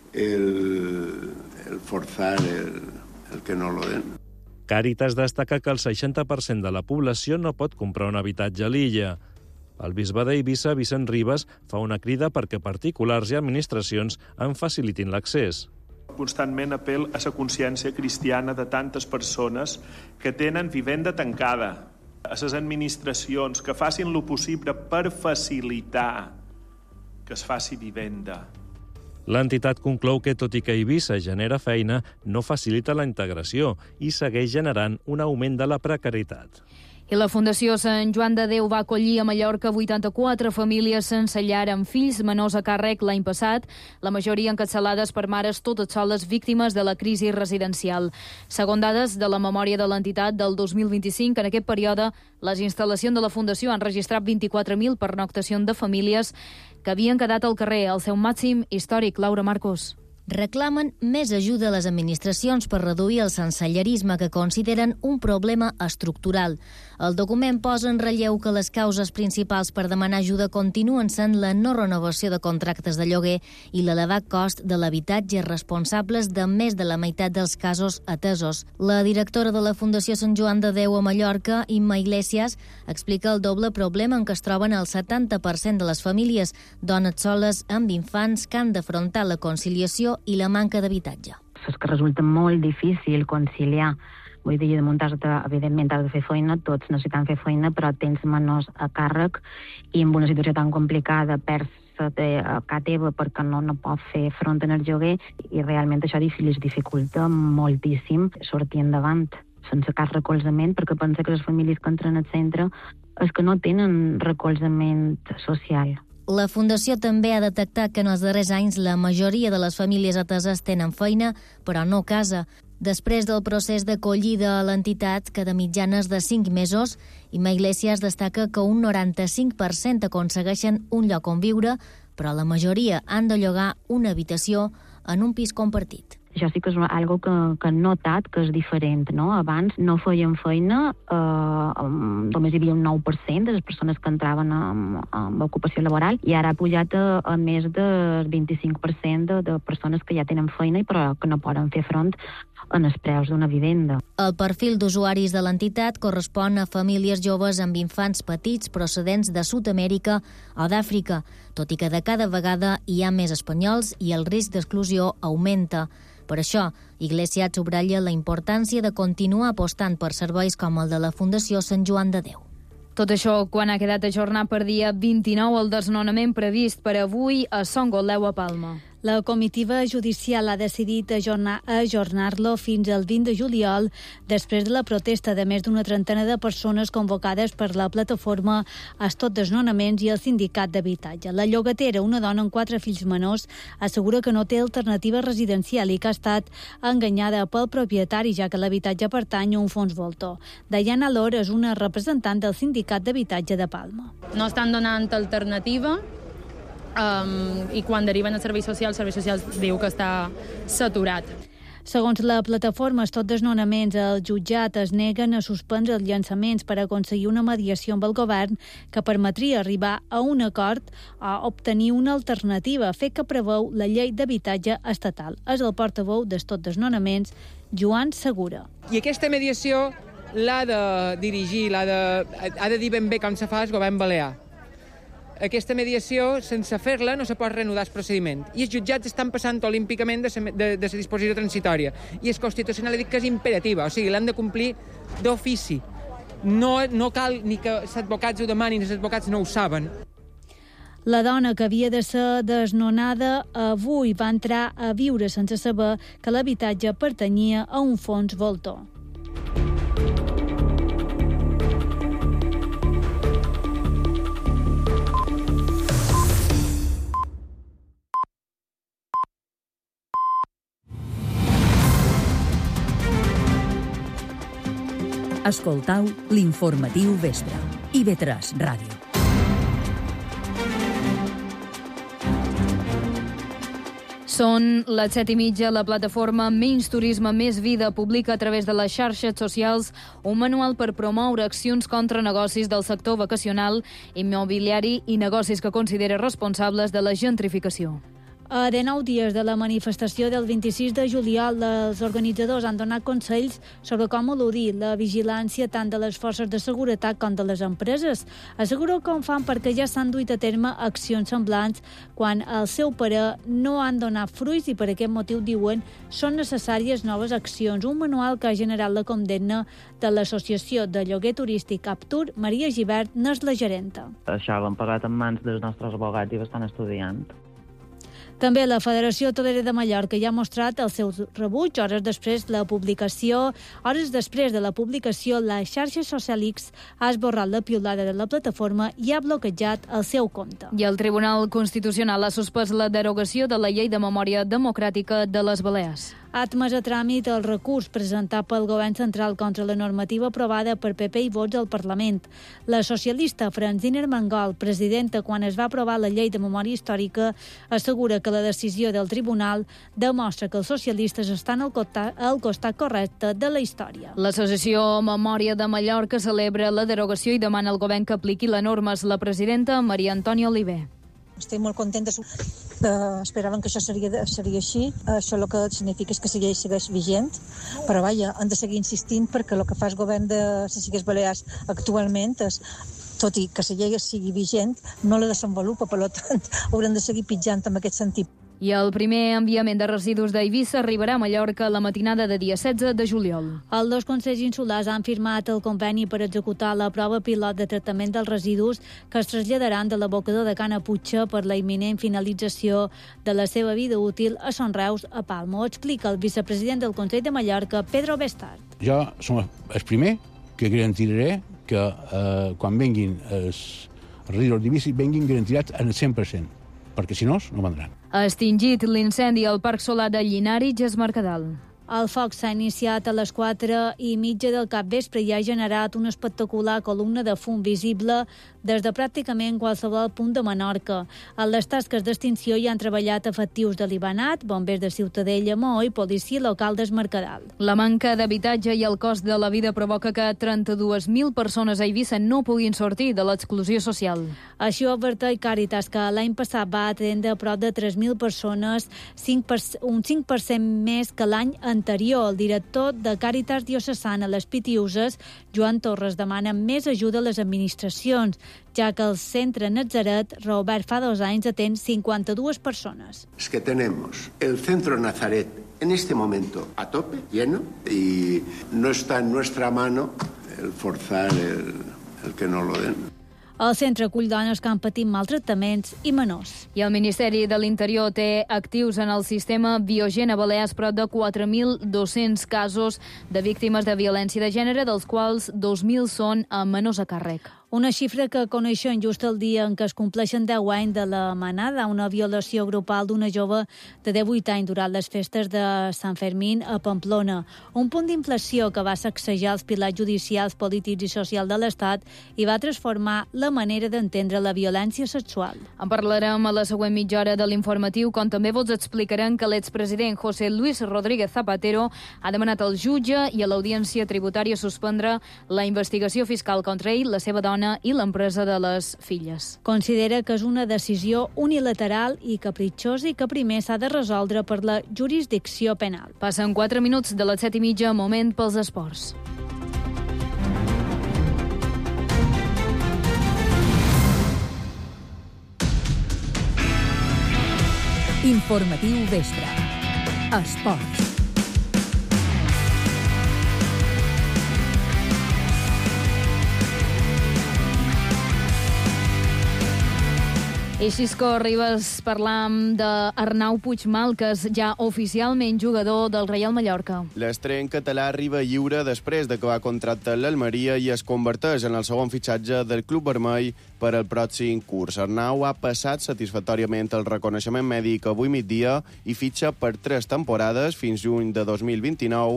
el, el forzar el, el que no lo den. Càritas destaca que el seixanta per cent de la població no pot comprar un habitatge a l'illa. El bisbe d'Eivissa, Vicent Ribas, fa una crida perquè particulars i administracions en facilitin l'accés. Constantment apel a la consciència cristiana de tantes persones que tenen vivenda tancada, a les administracions que facin lo possible per facilitar que es faci vivenda. L'entitat conclou que, tot i que Eivissa genera feina, no facilita la integració i segueix generant un augment de la precarietat. I la Fundació Sant Joan de Déu va acollir a Mallorca vuitanta-quatre famílies sense llar amb fills menors a càrrec l'any passat, la majoria encapçalades per mares totes soles víctimes de la crisi residencial. Segons dades de la memòria de l'entitat del dos mil vint-i-cinc, en aquest període les instal·lacions de la Fundació han registrat vint-i-quatre mil pernoctacions de famílies que havien quedat al carrer, al seu màxim històric. Laura Marcos. Reclamen més ajuda a les administracions per reduir el sensellarisme que consideren un problema estructural. El document posa en relleu que les causes principals per demanar ajuda continuen sent la no renovació de contractes de lloguer i l'elevat cost de l'habitatge, responsables de més de la meitat dels casos atesos. La directora de la Fundació Sant Joan de Déu a Mallorca, Imma Iglesias, explica el doble problema en què es troben el setanta per cent de les famílies, dones soles amb infants que han d'afrontar la conciliació i la manca d'habitatge. És que resulta molt difícil conciliar. Vull dir, de muntar evidentment has de fer feina, tots necessitem fer feina, però tens menors a càrrec i en una situació tan complicada perds a casa teva perquè no, no pot fer front en el lloguer i realment això els dificulta moltíssim sortir endavant sense cap recolzament, perquè pensa que les famílies que entren al centre és que no tenen recolzament social. La Fundació també ha detectat que en els darrers anys la majoria de les famílies ateses tenen feina, però no casa. Després del procés d'acollida a l'entitat, que de mitjanes de cinc mesos, Imma Iglesias destaca que un noranta-cinc per cent aconsegueixen un lloc on viure, però la majoria han de llogar una habitació en un pis compartit. Això sí que és algo que, que he notat que és diferent, no? Abans no feien feina, eh, només hi havia un nou per cent de les persones que entraven amb, amb ocupació laboral i ara ha pujat a, a més del vint-i-cinc per cent de, de persones que ja tenen feina i però que no poden fer front en els preus d'una vivenda. El perfil d'usuaris de l'entitat correspon a famílies joves amb infants petits procedents de Sud-amèrica o d'Àfrica, tot i que de cada vegada hi ha més espanyols i el risc d'exclusió augmenta. Per això, Iglesias subratlla la importància de continuar apostant per serveis com el de la Fundació Sant Joan de Déu. Tot això quan ha quedat ajornat per dia vint-i-nou el desnonament previst per avui a Son Gotleu a Palma. La comitiva judicial ha decidit ajornar, ajornar-lo fins al vint de juliol després de la protesta de més d'una trentena de persones convocades per la plataforma Stop Desnonaments i el sindicat d'habitatge. La llogatera, una dona amb quatre fills menors, assegura que no té alternativa residencial i que ha estat enganyada pel propietari, ja que l'habitatge pertany a un fons voltor. Diana Lor és una representant del sindicat d'habitatge de Palma. No estan donant alternativa. Um, i quan deriven a serveis socials, serveis socials diu que està saturat. Segons la plataforma Stop Desnonaments, el jutjat es neguen a suspendre els llançaments per aconseguir una mediació amb el govern que permetria arribar a un acord a obtenir una alternativa, fet que preveu la llei d'habitatge estatal. És el portaveu de Stop Desnonaments, Joan Segura. I aquesta mediació l'ha de dirigir, l'ha de, ha de dir ben bé com se fa el govern balear. Aquesta mediació, sense fer-la, no se pot reanudar el procediment. I els jutjats estan passant olímpicament de la de, de disposició transitòria. I el Constitucional ha dit que és imperativa, o sigui, l'han de complir d'ofici. No, no cal ni que els advocats ho demanin, els advocats no ho saben. La dona que havia de ser desnonada avui va entrar a viure sense saber que l'habitatge pertanyia a un fons voltor. Escoltau l'informatiu vespre. I ve tres Ràdio. Són les set i mitja. La plataforma Menys Turisme, Més Vida publica a través de les xarxes socials un manual per promoure accions contra negocis del sector vacacional, immobiliari i negocis que considera responsables de la gentrificació. A dinou dies de la manifestació del vint-i-sis de juliol, els organitzadors han donat consells sobre com eludir la vigilància tant de les forces de seguretat com de les empreses. Assegura que ho fan perquè ja s'han duit a terme accions semblants quan, al seu parer, no han donat fruits i per aquest motiu, diuen, són necessàries noves accions. Un manual que ha generat la condemna de l'Associació de Lloguer Turístic Aptur. Maria Gibert n'és la gerenta. Això l'han pagat en mans dels nostres abogats i l'estan estudiant. També la Federació Hotelera de Mallorca ja ha mostrat el seu rebuig hores després de la publicació. Hores després de la publicació, la xarxa social X ha esborrat la piulada de la plataforma i ha bloquejat el seu compte. I el Tribunal Constitucional ha suspès la derogació de la Llei de Memòria Democràtica de les Balears. Ha admès a tràmit el recurs presentat pel Govern Central contra la normativa aprovada per P P i Vots al Parlament. La socialista Francina Armengol, presidenta quan es va aprovar la Llei de Memòria Històrica, assegura que la decisió del Tribunal demostra que els socialistes estan al costat, al costat correcte de la història. L'Associació Memòria de Mallorca celebra la derogació i demana al govern que apliqui la norma. La presidenta Maria Antònia Oliver. Estic molt contenta. Uh, esperaven que això seria, seria així. Uh, això el que significa és que la llei segueix vigent, però vaja, han de seguir insistint perquè el que fa el govern de les Illes Balears actualment és, tot i que la llei sigui vigent, no la desenvolupa, per tant, haurem de seguir pitjant en aquest sentit. I el primer enviament de residus d'Eivissa arribarà a Mallorca la matinada de dia setze de juliol. Els dos consells insulars han firmat el conveni per executar la prova pilot de tractament dels residus que es traslladaran de l'abocador de Cana Puigxa per la imminent finalització de la seva vida útil a Son Reus, a Palma. Ho explica el vicepresident del Consell de Mallorca, Pedro Bestart. Jo som el primer que garantiré que eh, quan venguin els residus d'Eivissa venguin garantirats al cent per cent, perquè si no, no vendran. Ha extingit l'incendi al Parc Solar de Llinari, Ges Mercadal. El foc s'ha iniciat a les quatre i mitja del capvespre i ha generat una espectacular columna de fum visible des de pràcticament qualsevol punt de Menorca. En les tasques d'extinció hi han treballat efectius de l'Ibanat, bombers de Ciutadella, Maó i policia local del Mercadal. La manca d'habitatge i el cost de la vida provoca que trenta-dues mil persones a Eivissa no puguin sortir de l'exclusió social. Així ho adverteix Càritas, que l'any passat va atendre a prop de tres mil persones, cinc per cent, un cinc per cent més que l'any anterior. El director de Càritas Diocesana a les Pitiuses, Joan Torres, demana més ajuda a les administracions, ja que el centre Nazaret, reobert fa dos anys, atén cincuenta-dues persones. Es que tenemos el centro Nazaret en este momento a tope, lleno, y no está en nuestra mano el forzar el, el que no lo den. El centre acull dones que han patit maltractaments i menors. I el Ministeri de l'Interior té actius en el sistema Biogen a Balears prop de quatre mil dos-cents casos de víctimes de violència de gènere, dels quals dos mil són a menors a càrrec. Una xifra que coneixen just el dia en què es compleixen deu anys de la manada, una violació grupal d'una jove de divuit anys durant les festes de Sant Fermín a Pamplona. Un punt d'inflació que va sacsejar els pilars judicials, polítics i socials de l'Estat i va transformar la manera d'entendre la violència sexual. En parlarem a la següent mitja hora de l'informatiu, com també vos explicarem que l'expresident José Luis Rodríguez Zapatero ha demanat al jutge i a l'Audiència Tributària suspendre la investigació fiscal contra ell, la seva dona i l'empresa de les filles. Considera que és una decisió unilateral i capritxosa i que primer s'ha de resoldre per la jurisdicció penal. Passen quatre minuts de les set i mitja, moment pels esports. Informatiu vespre. Esports. I Xisco Ribas, parlam d'Arnau Puigmal, que és ja oficialment jugador del Reial Mallorca. L'estrenc català arriba lliure després d'acabar contracte amb l'Almeria i es converteix en el segon fitxatge del club vermell per al pròxim curs. Arnau ha passat satisfactòriament el reconeixement mèdic avui migdia i fitxa per tres temporades fins juny de dos mil vint-i-nou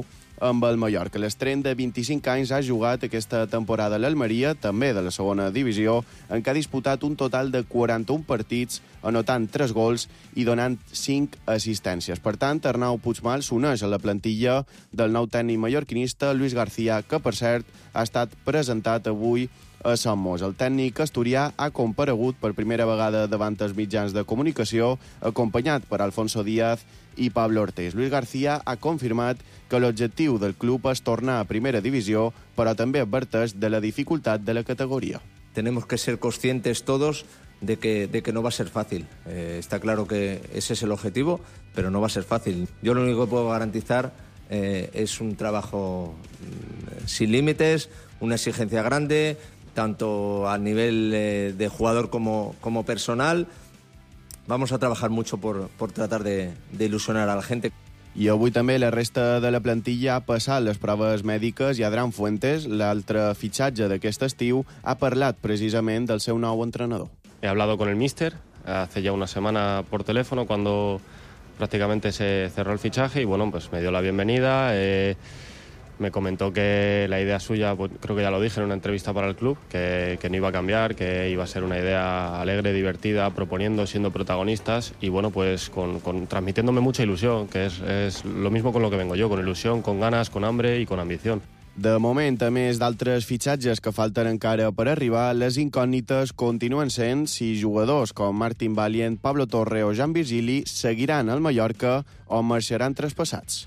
amb el Mallorca. L'estreny de vint-i-cinc anys ha jugat aquesta temporada a l'Almeria, també de la segona divisió, en què ha disputat un total de quaranta-un partits, anotant tres gols i donant cinc assistències. Per tant, Arnau Puigmal s'uneix a la plantilla del nou tècnic mallorquinista Luis García, que, per cert, ha estat presentat avui a Somos. El tècnic asturià ha comparegut per primera vegada davant els mitjans de comunicació, acompanyat per Alfonso Díaz i Pablo Ortiz. Luis García ha confirmat que l'objectiu del club és tornar a primera divisió, però també adverteix de la dificultat de la categoria. Tenemos que ser conscientes todos de que, de que no va a ser fácil. Eh, está claro que ese es el objetivo, pero no va a ser fácil. Yo lo único que puedo garantizar eh, es un trabajo mm, sin límites, una exigencia grande, tanto a nivel eh, de jugador como, como personal. Vamos a trabajar mucho por, por tratar de, de ilusionar a la gente. I avui també la resta de la plantilla ha passat les proves mèdiques i Adrián Fuentes, l'altre fitxatge d'aquest estiu, ha parlat precisament del seu nou entrenador. He hablado con el míster hace ya una semana por teléfono cuando prácticamente se cerró el fichaje y bueno, pues me dio la bienvenida. Eh, me comentó que la idea suya, pues, creo que ya lo dije en una entrevista para el club, que, que no iba a cambiar, que iba a ser una idea alegre, divertida, proponiendo, siendo protagonistas y bueno, pues con, con, transmitiéndome mucha ilusión, que es, es lo mismo con lo que vengo yo, con ilusión, con ganas, con hambre y con ambición. De moment, a més d'altres fitxatges que falten encara per arribar, les incògnites continuen sent si jugadors com Martín Valient, Pablo Torre o Jan Virgili seguiran al Mallorca o marxaran traspassats.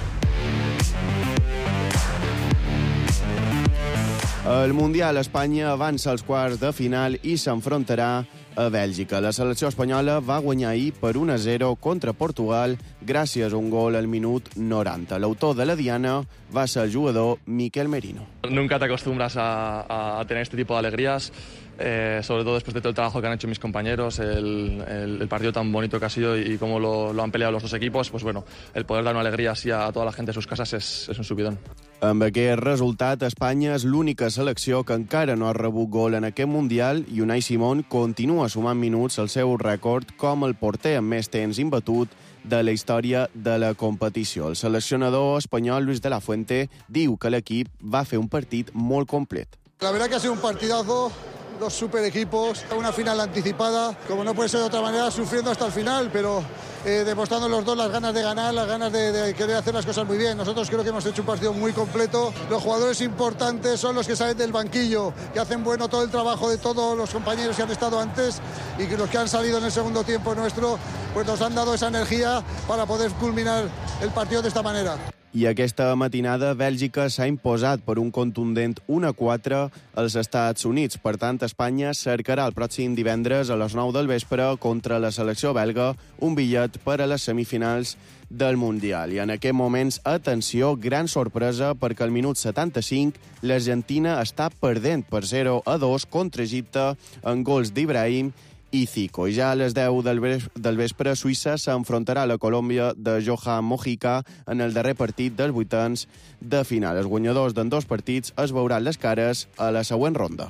El Mundial Espanya avança als quarts de final i s'enfrontarà a Bèlgica. La selecció espanyola va guanyar ahir per un a zero contra Portugal gràcies a un gol al minut noranta. L'autor de la diana va ser el jugador Miquel Merino. Nunca te acostumbras a, a tener este tipo de alegrías, eh, sobre todo después de todo el trabajo que han hecho mis compañeros, el, el, el partido tan bonito que ha sido y cómo lo, lo han peleado los dos equipos, pues bueno, el poder dar una alegría así a toda la gente de sus casas es, es un subidón. Amb aquest resultat, Espanya és l'única selecció que encara no ha rebut gol en aquest Mundial i Unai Simón continua sumant minuts al seu rècord com el porter amb més temps imbatut de la història de la competició. El seleccionador espanyol Luis de la Fuente diu que l'equip va fer un partit molt complet. La verdad que ha sido un partidazo, dos super equipos, una final anticipada, como no puede ser de otra manera, sufriendo hasta el final, pero eh, demostrando los dos las ganas de ganar, las ganas de, de querer hacer las cosas muy bien. Nosotros creo que hemos hecho un partido muy completo. Los jugadores importantes son los que salen del banquillo, que hacen bueno todo el trabajo de todos los compañeros que han estado antes y que los que han salido en el segundo tiempo nuestro, pues nos han dado esa energía para poder culminar el partido de esta manera. I aquesta matinada, Bèlgica s'ha imposat per un contundent un a quatre als Estats Units. Per tant, Espanya cercarà el pròxim divendres a les nou del vespre contra la selecció belga un bitllet per a les semifinals del Mundial. I en aquests moments, atenció, gran sorpresa, perquè al minut setanta-cinc l'Argentina està perdent per zero a dos contra Egipte en gols d'Ibrahim i Zico. I ja a les deu del vespre, Suïssa s'enfrontarà a la Colòmbia de Johan Mojica en el darrer partit dels vuitens de final. Els guanyadors d'ambdós partits es veuran les cares a la següent ronda.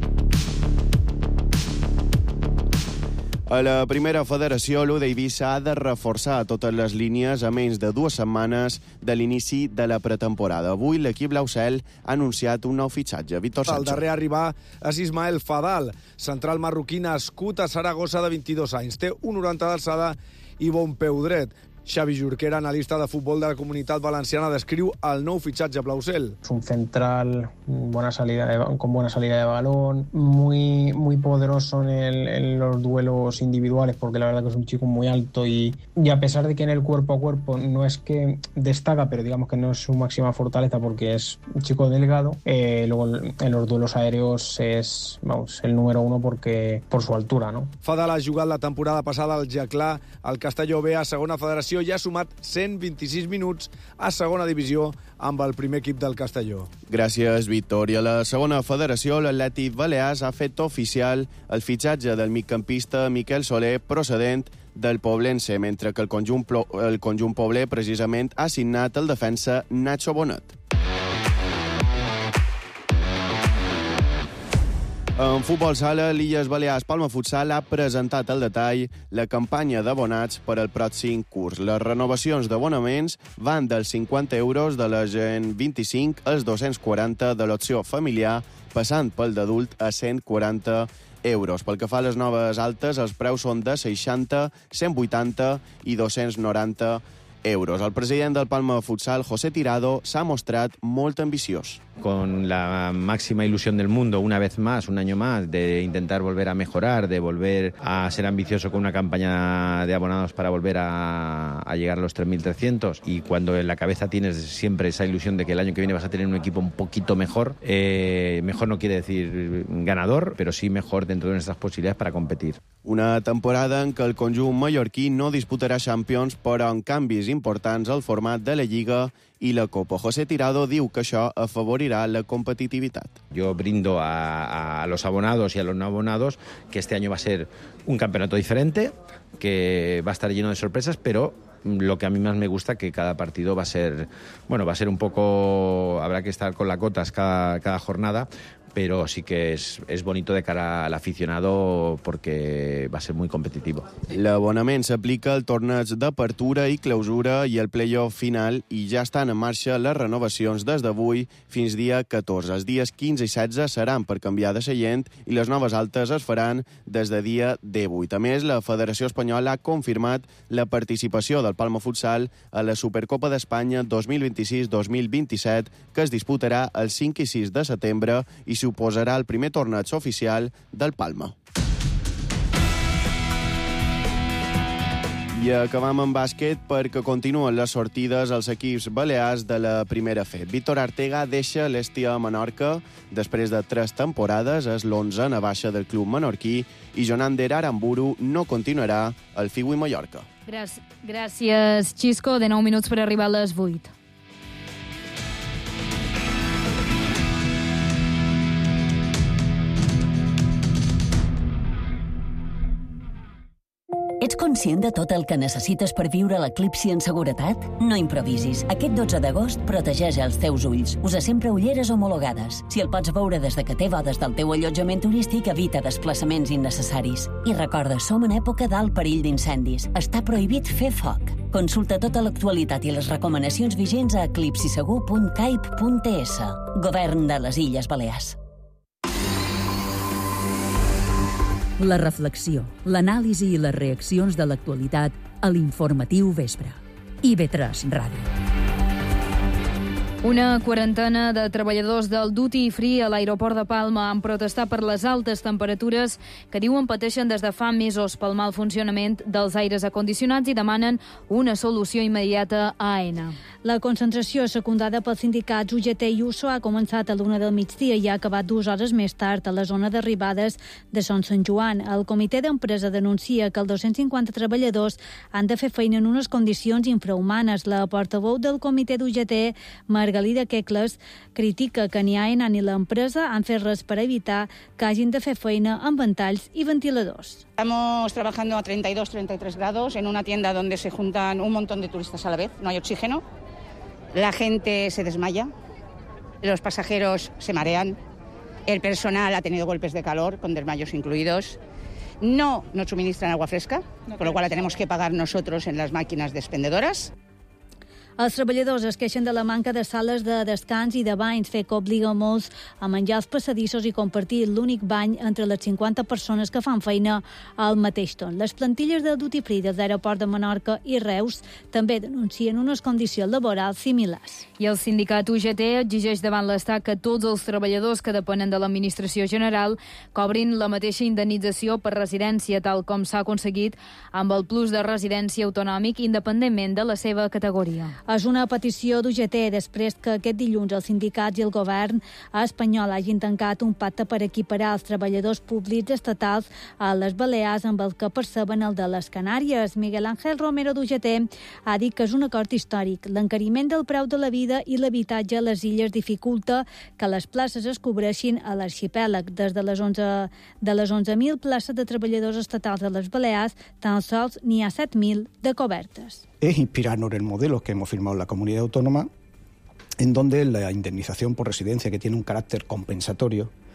A la primera federació, l'U d'Eivissa ha de reforçar totes les línies a menys de dues setmanes de l'inici de la pretemporada. Avui l'equip Blaucel ha anunciat un nou fitxatge. Víctor Sancho. El darrer a arribar és Ismael Fadal, central marroquí nascut a Saragossa de vint-i-dos anys. Té un noranta d'alçada i bon peu dret. Xavi Jorquera, analista de futbol de la Comunitat Valenciana, descriu el nou fitxatge Blaucel. Es un central buena salida de, con buena salida de balón, muy, muy poderoso en, el, en los duelos individuales, porque la verdad que es un chico muy alto y, y a pesar de que en el cuerpo a cuerpo no es que destaca, pero digamos que no es su máxima fortaleza porque es un chico delgado, eh, luego en los duelos aéreos es, vamos, el número uno porque, por su altura, ¿no? Fadal ha jugat la temporada passada al Jaclà, al Castelló B a segona federació, i ha sumat cent vint-i-sis minuts a segona divisió amb el primer equip del Castelló. Gràcies, Víctor. I a la segona federació, l'Atlètic Balears ha fet oficial el fitxatge del migcampista Miquel Soler, procedent del Poblense, mentre que el conjunt, el conjunt pobler precisament ha signat el defensa Nacho Bonet. En futbol sala, l'Illes Balears Palma Futsal ha presentat al detall la campanya d'abonats per al pròxim curs. Les renovacions d'abonaments van dels cinquanta euros de la gent vint-i-cinc als dos-cents quaranta de l'opció familiar, passant pel d'adult a cent quaranta euros. Pel que fa a les noves altes, els preus són de seixanta, cent vuitanta i dos-cents noranta euros. El president del Palma Futsal, José Tirado, s'ha mostrat molt ambiciós. Con la máxima ilusión del mundo, una vez más, un año más, de intentar volver a mejorar, de volver a ser ambicioso con una campaña de abonados para volver a, a llegar a los tres mil trescientos. Y cuando en la cabeza tienes siempre esa ilusión de que el año que viene vas a tener un equipo un poquito mejor, eh, mejor no quiere decir ganador, pero sí mejor dentro de nuestras posibilidades para competir. Una temporada en què el conjunt mallorquí no disputarà Champions, però amb canvis importants al format de la Lliga y la Copa. José Tirado diu que això afavorirà la competitivitat. Yo brindo a, a los abonados y a los no abonados que este año va a ser un campeonato diferente, que va a estar lleno de sorpresas, pero lo que a mí más me gusta que cada partido va a ser, bueno, va a ser un poco, habrá que estar con las cotas cada, cada jornada, pero sí que es, es bonito de cara al aficionado porque va a ser muy competitivo. L'abonament s'aplica al torneig d'apertura i clausura i al play-off final i ja estan en marxa les renovacions des d'avui fins dia catorze. Els dies quinze i setze seran per canviar de seient i les noves altes es faran des de dia divuit. A més, la Federació Espanyola ha confirmat la participació del Palma Futsal a la Supercopa d'Espanya dos mil vint-i-sis dos mil vint-i-set que es disputarà el cinc i sis de setembre i suposarà el primer torneig oficial del Palma. I acabam amb bàsquet perquè continuen les sortides als equips balears de la primera F E D. Víctor Artega deixa l'Hèstia a Menorca després de tres temporades, és l'onzena baixa del club menorquí i Jonander Aramburu no continuarà al Figui Mallorca. Gràcies, gràcies, Xisco. De nou minuts per arribar a les vuit. Ets conscient de tot el que necessites per viure l'eclipsi en seguretat? No improvisis. Aquest dotze d'agost protegeix els teus ulls. Usa sempre ulleres homologades. Si el pots veure des de que té bodes del teu allotjament turístic, evita desplaçaments innecessaris. I recorda, som en època d'alt perill d'incendis. Està prohibit fer foc. Consulta tota l'actualitat i les recomanacions vigents a eclipsisegur punt caip punt es. Govern de les Illes Balears. La reflexió, l'anàlisi i les reaccions de l'actualitat a l'Informatiu Vespre. I ve tres Ràdio. Una quarantena de treballadors del Duty Free a l'aeroport de Palma han protestat per les altes temperatures que diuen pateixen des de fa mesos pel mal funcionament dels aires acondicionats i demanen una solució immediata a AENA. La concentració secundada pels sindicats U G T i U S O ha començat a l'una del migdia i ha acabat dues hores més tard a la zona d'arribades de Son Sant Joan. El comitè d'empresa denuncia que els dos-cents cinquanta treballadors han de fer feina en unes condicions infrahumanes. La portaveu del comitè d'U G T, Margalida Quecles, critica que ni AENA ni l'empresa han fet res per evitar que hagin de fer feina amb ventalls i ventiladors. Estamos trabajando a treinta y dos, treinta y tres grados en una tienda donde se juntan un montón de turistas a la vez, no hay oxígeno, la gente se desmaya, los pasajeros se marean, el personal ha tenido golpes de calor con desmayos incluidos, no nos suministran agua fresca, por lo cual la tenemos que pagar nosotros en las máquinas despendedoras. Els treballadors es queixen de la manca de sales de descans i de banys, fet que obliga molts a menjar els passadissos i compartir l'únic bany entre les cinquanta persones que fan feina al mateix torn. Les plantilles del Duty Free dels aeroports de Menorca i Reus també denuncien unes condicions laborals similars. I el sindicat U G T exigeix davant l'Estat que tots els treballadors que depenen de l'Administració General cobrin la mateixa indemnització per residència, tal com s'ha aconseguit amb el plus de residència autonòmic independentment de la seva categoria. És una petició d'U G T després que aquest dilluns els sindicats i el govern espanyol hagin tancat un pacte per equiparar els treballadors públics estatals a les Balears amb el que perceben el de les Canàries. Miguel Ángel Romero d'U G T ha dit que és un acord històric. L'encariment del preu de la vida i l'habitatge a les illes dificulta que les places es cobreixin a l'arxipèlag. Des de les onze de les onze mil places de treballadors estatals a les Balears, tan sols n'hi ha set mil de cobertes. Es inspirarnos en el modelo que hemos firmado en la comunidad autónoma, en donde la indemnización por residencia, que tiene un carácter compensatorio,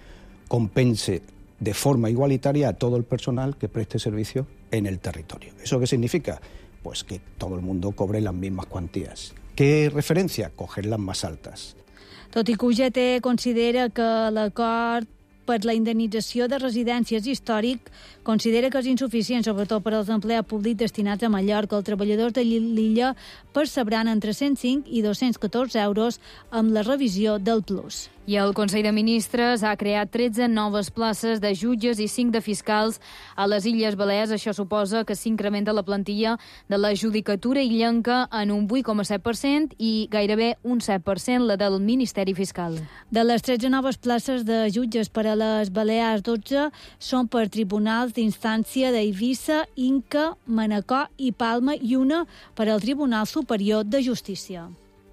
compense de forma igualitaria a todo el personal que preste servicio en el territorio. ¿Eso qué significa? Pues que todo el mundo cobre las mismas cuantías. ¿Qué referencia? Coger las más altas. Tot i que U G T considera que l'acord per la indemnització de residències històric considera que és insuficient, sobretot per als empleats públics destinats a Mallorca. Els treballadors de l'illa percebran entre cent cinc i dos-cents catorze euros amb la revisió del plus. I el Consell de Ministres ha creat tretze noves places de jutges i cinc de fiscals a les Illes Balears. Això suposa que s'incrementa la plantilla de la judicatura illenca en un vuit coma set per cent i gairebé un set per cent la del Ministeri Fiscal. De les tretze noves places de jutges per a les Balears, dotze són per tribunals d'instància d'Eivissa, Inca, Manacor i Palma i una per al Tribunal Superior de Justícia.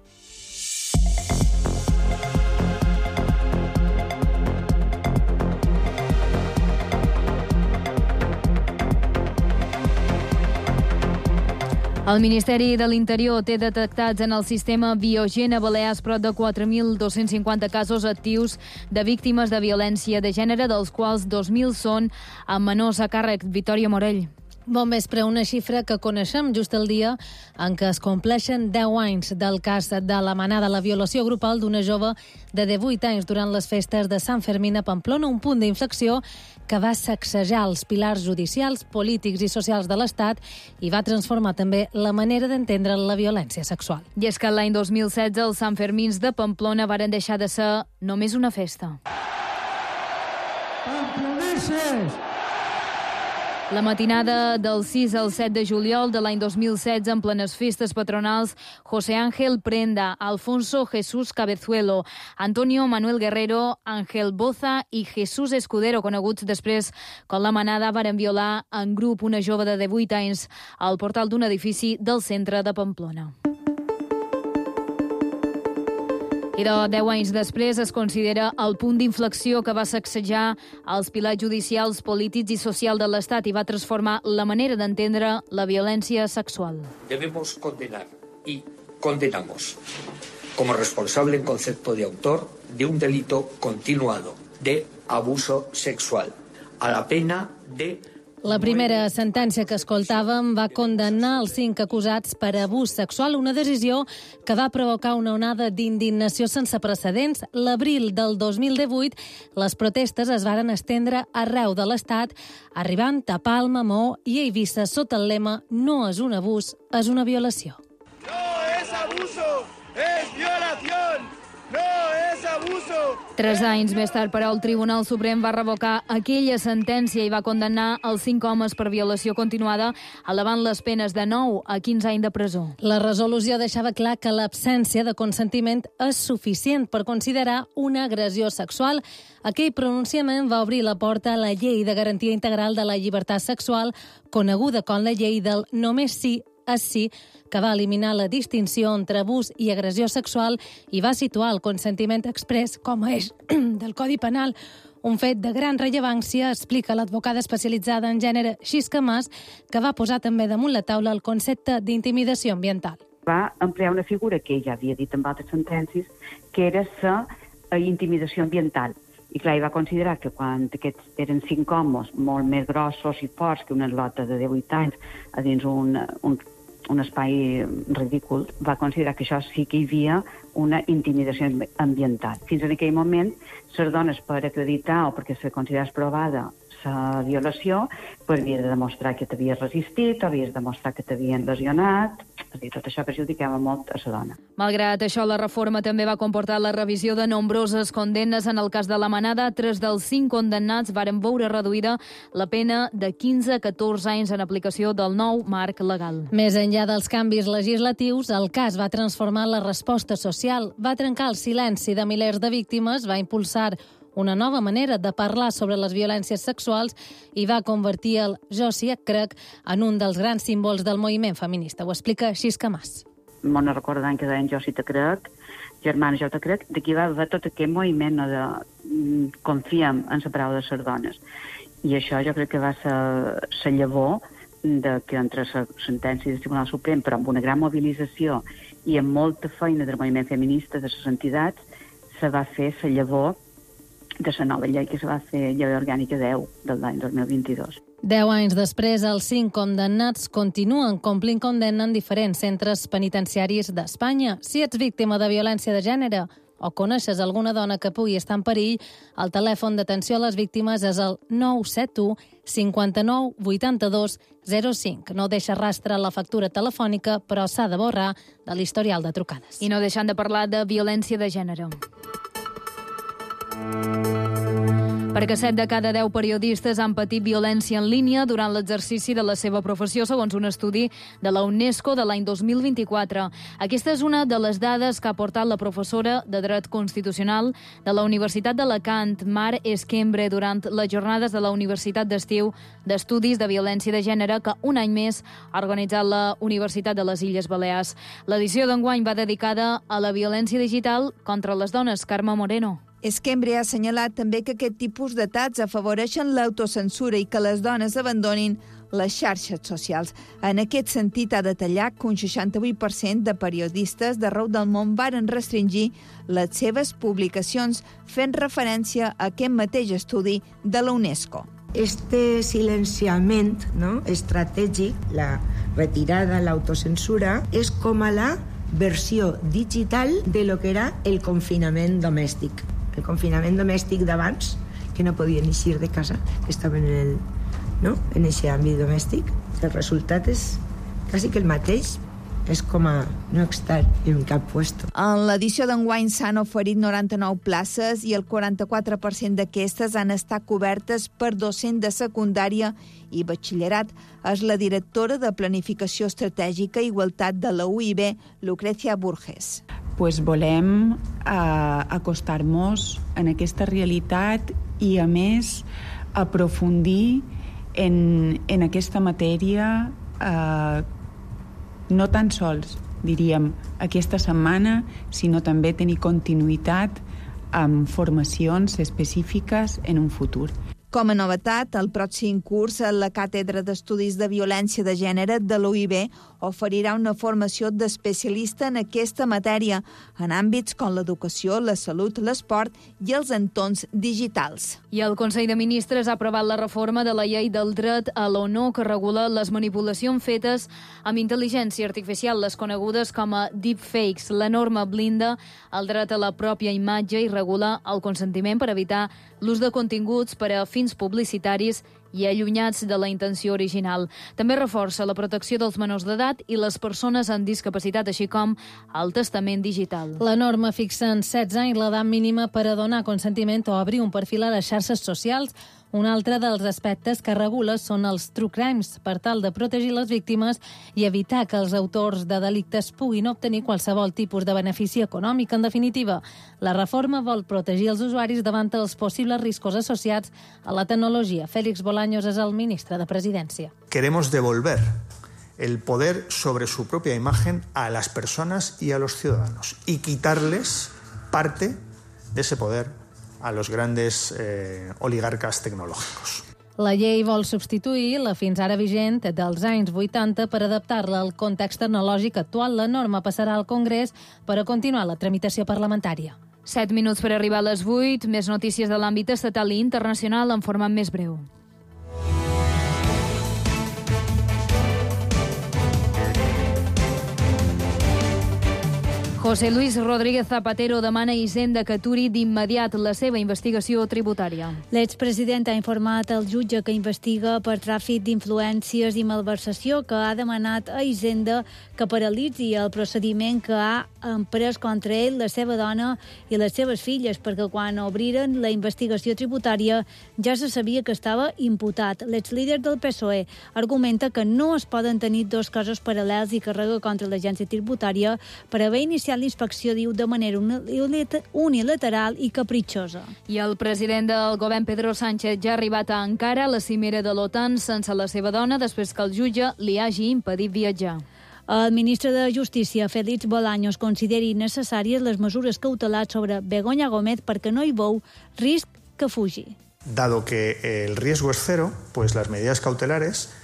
El Ministeri de l'Interior té detectats en el sistema Biogen a Balears prop de quatre mil dos-cents cinquanta casos actius de víctimes de violència de gènere, dels quals dos mil són amb menors a càrrec. Victòria Morell. Bon vespre, una xifra que coneixem just el dia en què es compleixen deu anys del cas de la manada, la violació grupal d'una jove de divuit anys durant les festes de Sant Fermín a Pamplona, un punt d'inflexió que va sacsejar els pilars judicials, polítics i socials de l'Estat i va transformar també la manera d'entendre la violència sexual. I és que l'any dos mil setze els Sant Fermins de Pamplona varen deixar de ser només una festa. Pamploneses! La matinada del sis al set de juliol de l'any dos mil setze, en plenes festes patronals, José Ángel Prenda, Alfonso Jesús Cabezuelo, Antonio Manuel Guerrero, Ángel Boza i Jesús Escudero, coneguts després com la manada, varen violar en grup una jove de divuit anys al portal d'un edifici del centre de Pamplona. I de deu anys després es considera el punt d'inflexió que va sacsejar els pilars judicials, polítics i social de l'Estat i va transformar la manera d'entendre la violència sexual. Debemos condenar y condenamos como responsable en concepto de autor de un delito continuado de abuso sexual a la pena de... La primera sentència que escoltàvem va condenar els cinc acusats per abús sexual, una decisió que va provocar una onada d'indignació sense precedents. L'abril del dos mil divuit, les protestes es varen estendre arreu de l'Estat, arribant a Palma, Maó i Eivissa sota el lema «No és un abús, és una violació». No es abuso, es violación. No es abuso. Tres anys més tard, però, el Tribunal Suprem va revocar aquella sentència i va condemnar els cinc homes per violació continuada, elevant les penes de nou a quinze anys de presó. La resolució deixava clar que l'absència de consentiment és suficient per considerar una agressió sexual. Aquell pronunciament va obrir la porta a la Llei de Garantia Integral de la Llibertat Sexual, coneguda com la Llei del Només sí és sí, que va eliminar la distinció entre abús i agressió sexual i va situar el consentiment exprés com a eix del Codi Penal. Un fet de gran rellevància, explica l'advocada especialitzada en gènere Xisca Mas, que va posar també damunt la taula el concepte d'intimidació ambiental. Va emplear una figura que ja havia dit en altres sentències, que era la intimidació ambiental. I clar, va considerar que quan aquests eren cinc homes molt més grossos i forts que una lota de divuit anys a dins un, un, un espai ridícul, va considerar que això sí que hi havia una intimidació ambiental. Fins en aquell moment, les dones, per acreditar o perquè se considerés provada la violació, pues havies de demostrar que t'havies resistit, havies de demostrar que t'havien lesionat, és a dir, tot això perjudicava molt a la dona. Malgrat això, la reforma també va comportar la revisió de nombroses condemnes. En el cas de la manada, tres dels cinc condemnats varen veure reduïda la pena de quinze a catorze anys en aplicació del nou marc legal. Més enllà dels canvis legislatius, el cas va transformar la resposta social, va trencar el silenci de milers de víctimes, va impulsar una nova manera de parlar sobre les violències sexuals i va convertir el Jo sí et crec en un dels grans símbols del moviment feminista. Ho explica Xisca Mas. M'ho recordant que deien Jo sí te crec, germana jo te crec, d'aquí va haver tot aquest moviment no, de mm, confiem en la paraula de les dones. I això jo crec que va ser la llavor de que entre la sentència del Tribunal Suprem, però amb una gran mobilització i amb molta feina del moviment feminista de les entitats, se va fer la llavor de la nova llei que se va fer, llei orgànica deu del l'any dos mil vint-i-dos. Deu anys després, els cinc condemnats continuen complint condemna en diferents centres penitenciaris d'Espanya. Si ets víctima de violència de gènere o coneixes alguna dona que pugui estar en perill, el telèfon d'atenció a les víctimes és el nou set u cinquanta-nou vuitanta-dos zero cinc. No deixa rastre la factura telefònica, però s'ha de borrar de l'historial de trucades. I no deixant de parlar de violència de gènere. Perquè set de cada deu periodistes han patit violència en línia durant l'exercici de la seva professió, segons un estudi de la UNESCO de l'any dos mil vint-i-quatre. Aquesta és una de les dades que ha portat la professora de Dret Constitucional de la Universitat d'Alacant, Mar Esquembre, durant les jornades de la Universitat d'Estiu d'Estudis de Violència de Gènere, que un any més ha organitzat la Universitat de les Illes Balears. L'edició d'enguany va dedicada a la violència digital contra les dones. Carme Moreno. Esquembre ha assenyalat també que aquest tipus d'atacs afavoreixen l'autocensura i que les dones abandonin les xarxes socials. En aquest sentit, ha detallat que un seixanta-vuit per cent de periodistes d'arreu del món varen restringir les seves publicacions, fent referència a aquest mateix estudi de la UNESCO. Este silenciament, no, estratègic, la retirada, l'autocensura, és com a la versió digital de lo que era el confinament domèstic. El confinament domèstic d'abans, que no podien eixir de casa, que estaven en el, no? en aquest àmbit domèstic. El resultat és quasi que el mateix, és com a no estar en cap puesto. En l'edició d'enguany s'han oferit noranta-nou places i el quaranta-quatre per cent d'aquestes han estat cobertes per docent de secundària i batxillerat. És la directora de Planificació Estratègica i Igualtat de la U I B, Lucrecia Burges. Pues volem eh, acostar-nos en aquesta realitat i, a més, aprofundir en, en aquesta matèria, eh, no tan sols, diríem, aquesta setmana, sinó també tenir continuïtat amb formacions específiques en un futur. Com a novetat, el pròxim curs, la Càtedra d'Estudis de Violència de Gènere de l'U I B oferirà una formació d'especialista en aquesta matèria, en àmbits com l'educació, la salut, l'esport i els entorns digitals. I el Consell de Ministres ha aprovat la reforma de la llei del dret a l'honor que regula les manipulacions fetes amb intel·ligència artificial, les conegudes com a deepfakes. La norma blinda el dret a la pròpia imatge i regula el consentiment per evitar l'ús de continguts per a fins publicitaris i allunyats de la intenció original. També reforça la protecció dels menors d'edat i les persones amb discapacitat, així com el testament digital. La norma fixa en setze anys l'edat mínima per a donar consentiment o obrir un perfil a les xarxes socials. Un altre dels aspectes que regula són els true crimes, per tal de protegir les víctimes i evitar que els autors de delictes puguin obtenir qualsevol tipus de benefici econòmic. En definitiva, la reforma vol protegir els usuaris davant els possibles riscos associats a la tecnologia. Félix Bolaños és el ministre de Presidència. Queremos devolver el poder sobre su propia imagen a las personas y a los ciudadanos y quitarles parte de ese poder a los grandes eh, oligarcas tecnológicos. La llei vol substituir la fins ara vigent dels anys vuitanta per adaptar-la al context tecnològic actual. La norma passarà al Congrés per a continuar la tramitació parlamentària. Set minuts per arribar a les vuit. Més notícies de l'àmbit estatal i internacional en format més breu. José Luis Rodríguez Zapatero demana a Hisenda que aturi d'immediat la seva investigació tributària. L'expresident ha informat el jutge que investiga per tràfic d'influències i malversació, que ha demanat a Hisenda que paralitzi el procediment que ha emprès contra ell, la seva dona i les seves filles, perquè quan obriren la investigació tributària ja se sabia que estava imputat. L'exlíder del P S O E argumenta que no es poden tenir dos casos paral·lels i carrega contra l'agència tributària per haver iniciat l'inspecció, diu, de manera unilateral i capritxosa. I el president del govern, Pedro Sánchez, ja ha arribat a Ankara, a la cimera de l'OTAN, sense la seva dona, després que el jutge li hagi impedit viatjar. El ministre de Justícia, Félix Bolaños, consideri necessàries les mesures cautelars sobre Begoña Gómez perquè no hi veu risc que fugi. Dado que el riesgo es cero, pues las medidas cautelares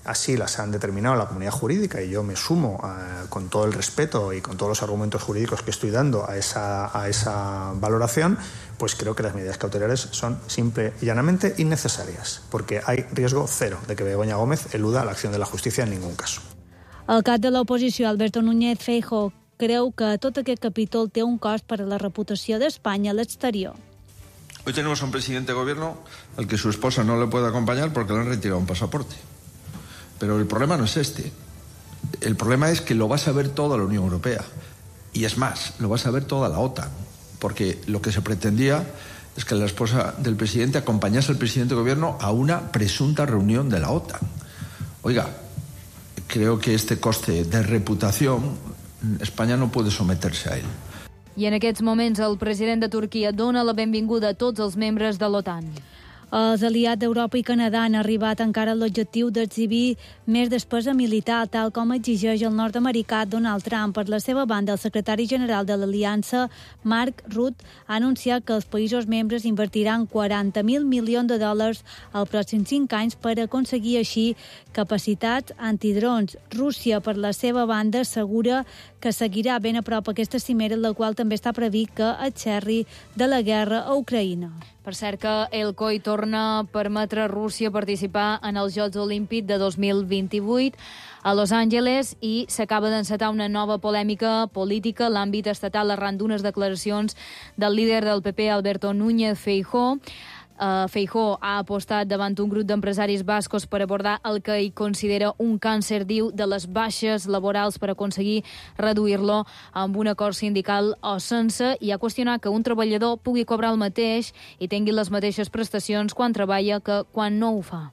así las han determinado la comunidad jurídica, y yo me sumo a, con todo el respeto y con todos los argumentos jurídicos que estoy dando a esa, a esa valoración, pues creo que las medidas cautelares son simple y llanamente innecesarias, porque hay riesgo cero de que Begoña Gómez eluda la acción de la justicia en ningún caso. El cap de l'oposició, Alberto Núñez Feijóo, creu que tot aquest capítol té un cost per a la reputació d'Espanya a l'exterior. Hoy tenemos a un presidente de gobierno al que su esposa no le puede acompañar porque le han retirado un pasaporte. Pero el problema no es este. El problema es que lo va a saber toda la Unión Europea. Y es más, lo va a saber toda la OTAN. Porque lo que se pretendía es que la esposa del presidente acompañase al presidente de gobierno a una presunta reunión de la OTAN. Oiga, creo que este coste de reputación, Espanya no puede someterse a él. I en aquests moments el president de Turquia dona la benvinguda a tots els membres de l'OTAN. Els aliats d'Europa i Canadà han arribat encara a l'objectiu d'exhibir més despesa militar, tal com exigeix el nord-americà Donald Trump. Per la seva banda, el secretari general de l'Aliança, Mark Rutte, ha anunciat que els països membres invertiran quaranta mil milions de dòlars els pròxims cinc anys per aconseguir així capacitats antidrons. Rússia, per la seva banda, assegura que seguirà ben a prop aquesta cimera, la qual també està previst que aixerri de la guerra a Ucraïna. Per cert que el C O I torna a permetre a Rússia participar en els Jocs Olímpics de dos mil vint-i-vuit a Los Angeles i s'acaba d'encetar una nova polèmica política a l'àmbit estatal arran d'unes declaracions del líder del P P, Alberto Núñez Feijóo. Uh, Feijóo ha apostat davant un grup d'empresaris bascos per abordar el que ell considera un càncer, diu, de les baixes laborals per aconseguir reduir-lo amb un acord sindical o sense, i ha qüestionat que un treballador pugui cobrar el mateix i tingui les mateixes prestacions quan treballa que quan no ho fa.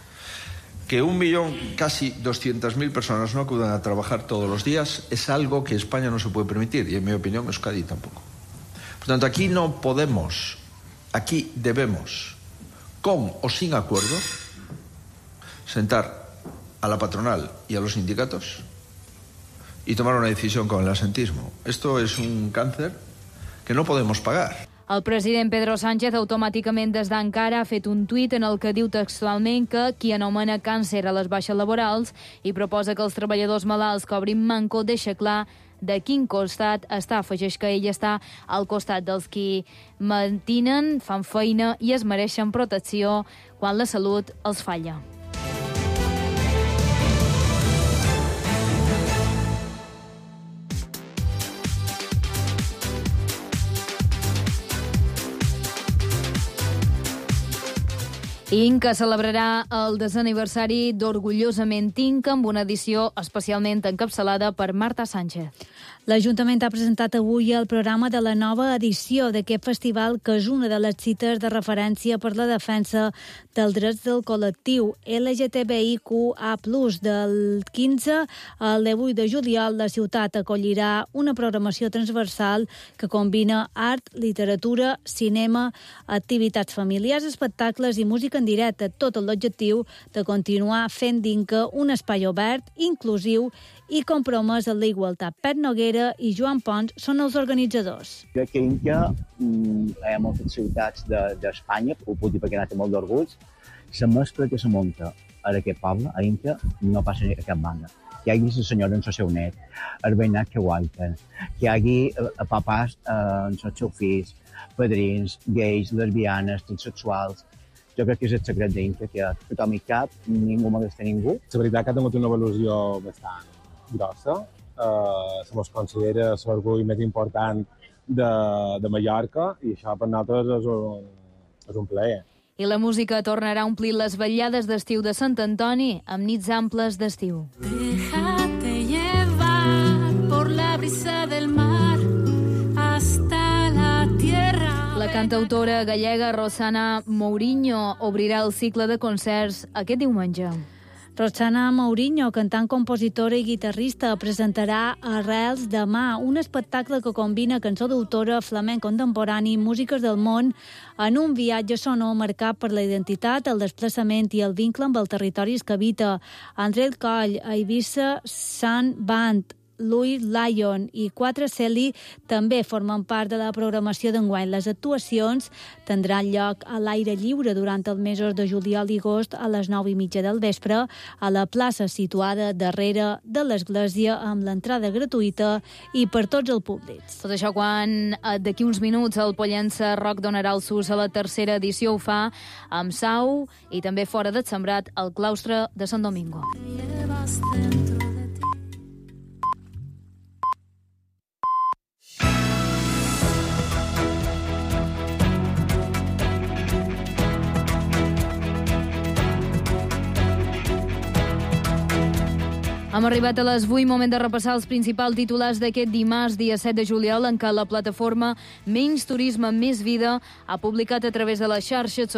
Que un millón, casi doscientas mil personas no acudan a trabajar todos los días es algo que España no se puede permitir, y en mi opinión Euskadi tampoco. Por tanto, aquí no podemos... Aquí debemos, con o sin acuerdo, sentar a la patronal y a los sindicatos y tomar una decisión con el asentismo. Esto es un cáncer que no podemos pagar. El president Pedro Sánchez automàticament des d'Ankara ha fet un tuit en el que diu textualment que qui anomena càncer a les baixes laborals i proposa que els treballadors malalts cobrin manco deixa clar de quin costat està. Afegeix que ell està al costat dels qui mantinen, fan feina i es mereixen protecció quan la salut els falla. Inca celebrarà el desè aniversari d'Orgullosament Inca amb una edició especialment encapçalada per Marta Sánchez. L'Ajuntament ha presentat avui el programa de la nova edició d'aquest festival, que és una de les cites de referència per la defensa dels drets del col·lectiu L G T B I Q A plus. Del quinze al divuit de juliol, la ciutat acollirà una programació transversal que combina art, literatura, cinema, activitats familiars, espectacles i música en directe, tot amb l'objectiu de continuar fent d'Inca un espai obert, inclusiu i compromès amb la igualtat. Pep Noguera i Joan Pons són els organitzadors. Crec que Inca, hi ha moltes ciutats d'Espanya, ho puc dir perquè he anat molt d'orgull, la mescla que se munta a aquest poble, a Inca, no passa a cap banda. Que hi hagi la senyora amb el seu net, el veïnat que guaiten, que hi hagi papàs amb els seus fills, padrins, gais, lesbianes, transsexuals. Jo crec que és el secret d'Inca, que tothom hi cap, ningú molesta ningú. La veritat que ha tingut una evolució bastant grossa. Uh, se mos considera l'orgull més important de, de Mallorca i això per nosaltres és un, és un plaer. I la música tornarà a omplir les vetllades d'estiu de Sant Antoni amb nits amples d'estiu. Déjate llevar por la brisa del mar hasta la tierra. La cantautora gallega Rosana Mourinho obrirà el cicle de concerts aquest diumenge. Rosana Mourinho, cantant, compositora i guitarrista, presentarà Arrels demà, un espectacle que combina cançó d'autora, flamenc contemporani i músiques del món en un viatge sonor marcat per la identitat, el desplaçament i el vincle amb els territoris que habita. André el Coll, a Eivissa Sun Band, Louis Lyon i Quatre Celi també formen part de la programació d'enguany. Les actuacions tindran lloc a l'aire lliure durant els mesos de juliol i agost a les nou i mitja del vespre a la plaça situada darrere de l'església amb l'entrada gratuïta i per tots els públics. Tot això quan d'aquí uns minuts el Pollença Rock donarà el sus a la tercera edició. Ho fa amb Sau i també fora del Sembrat al claustre de Sant Domingo. Hem arribat a les vuit, moment de repassar els principals titulars d'aquest dimarts, dia set de juliol, en què la plataforma Menys Turisme, Més Vida ha publicat a través de les xarxes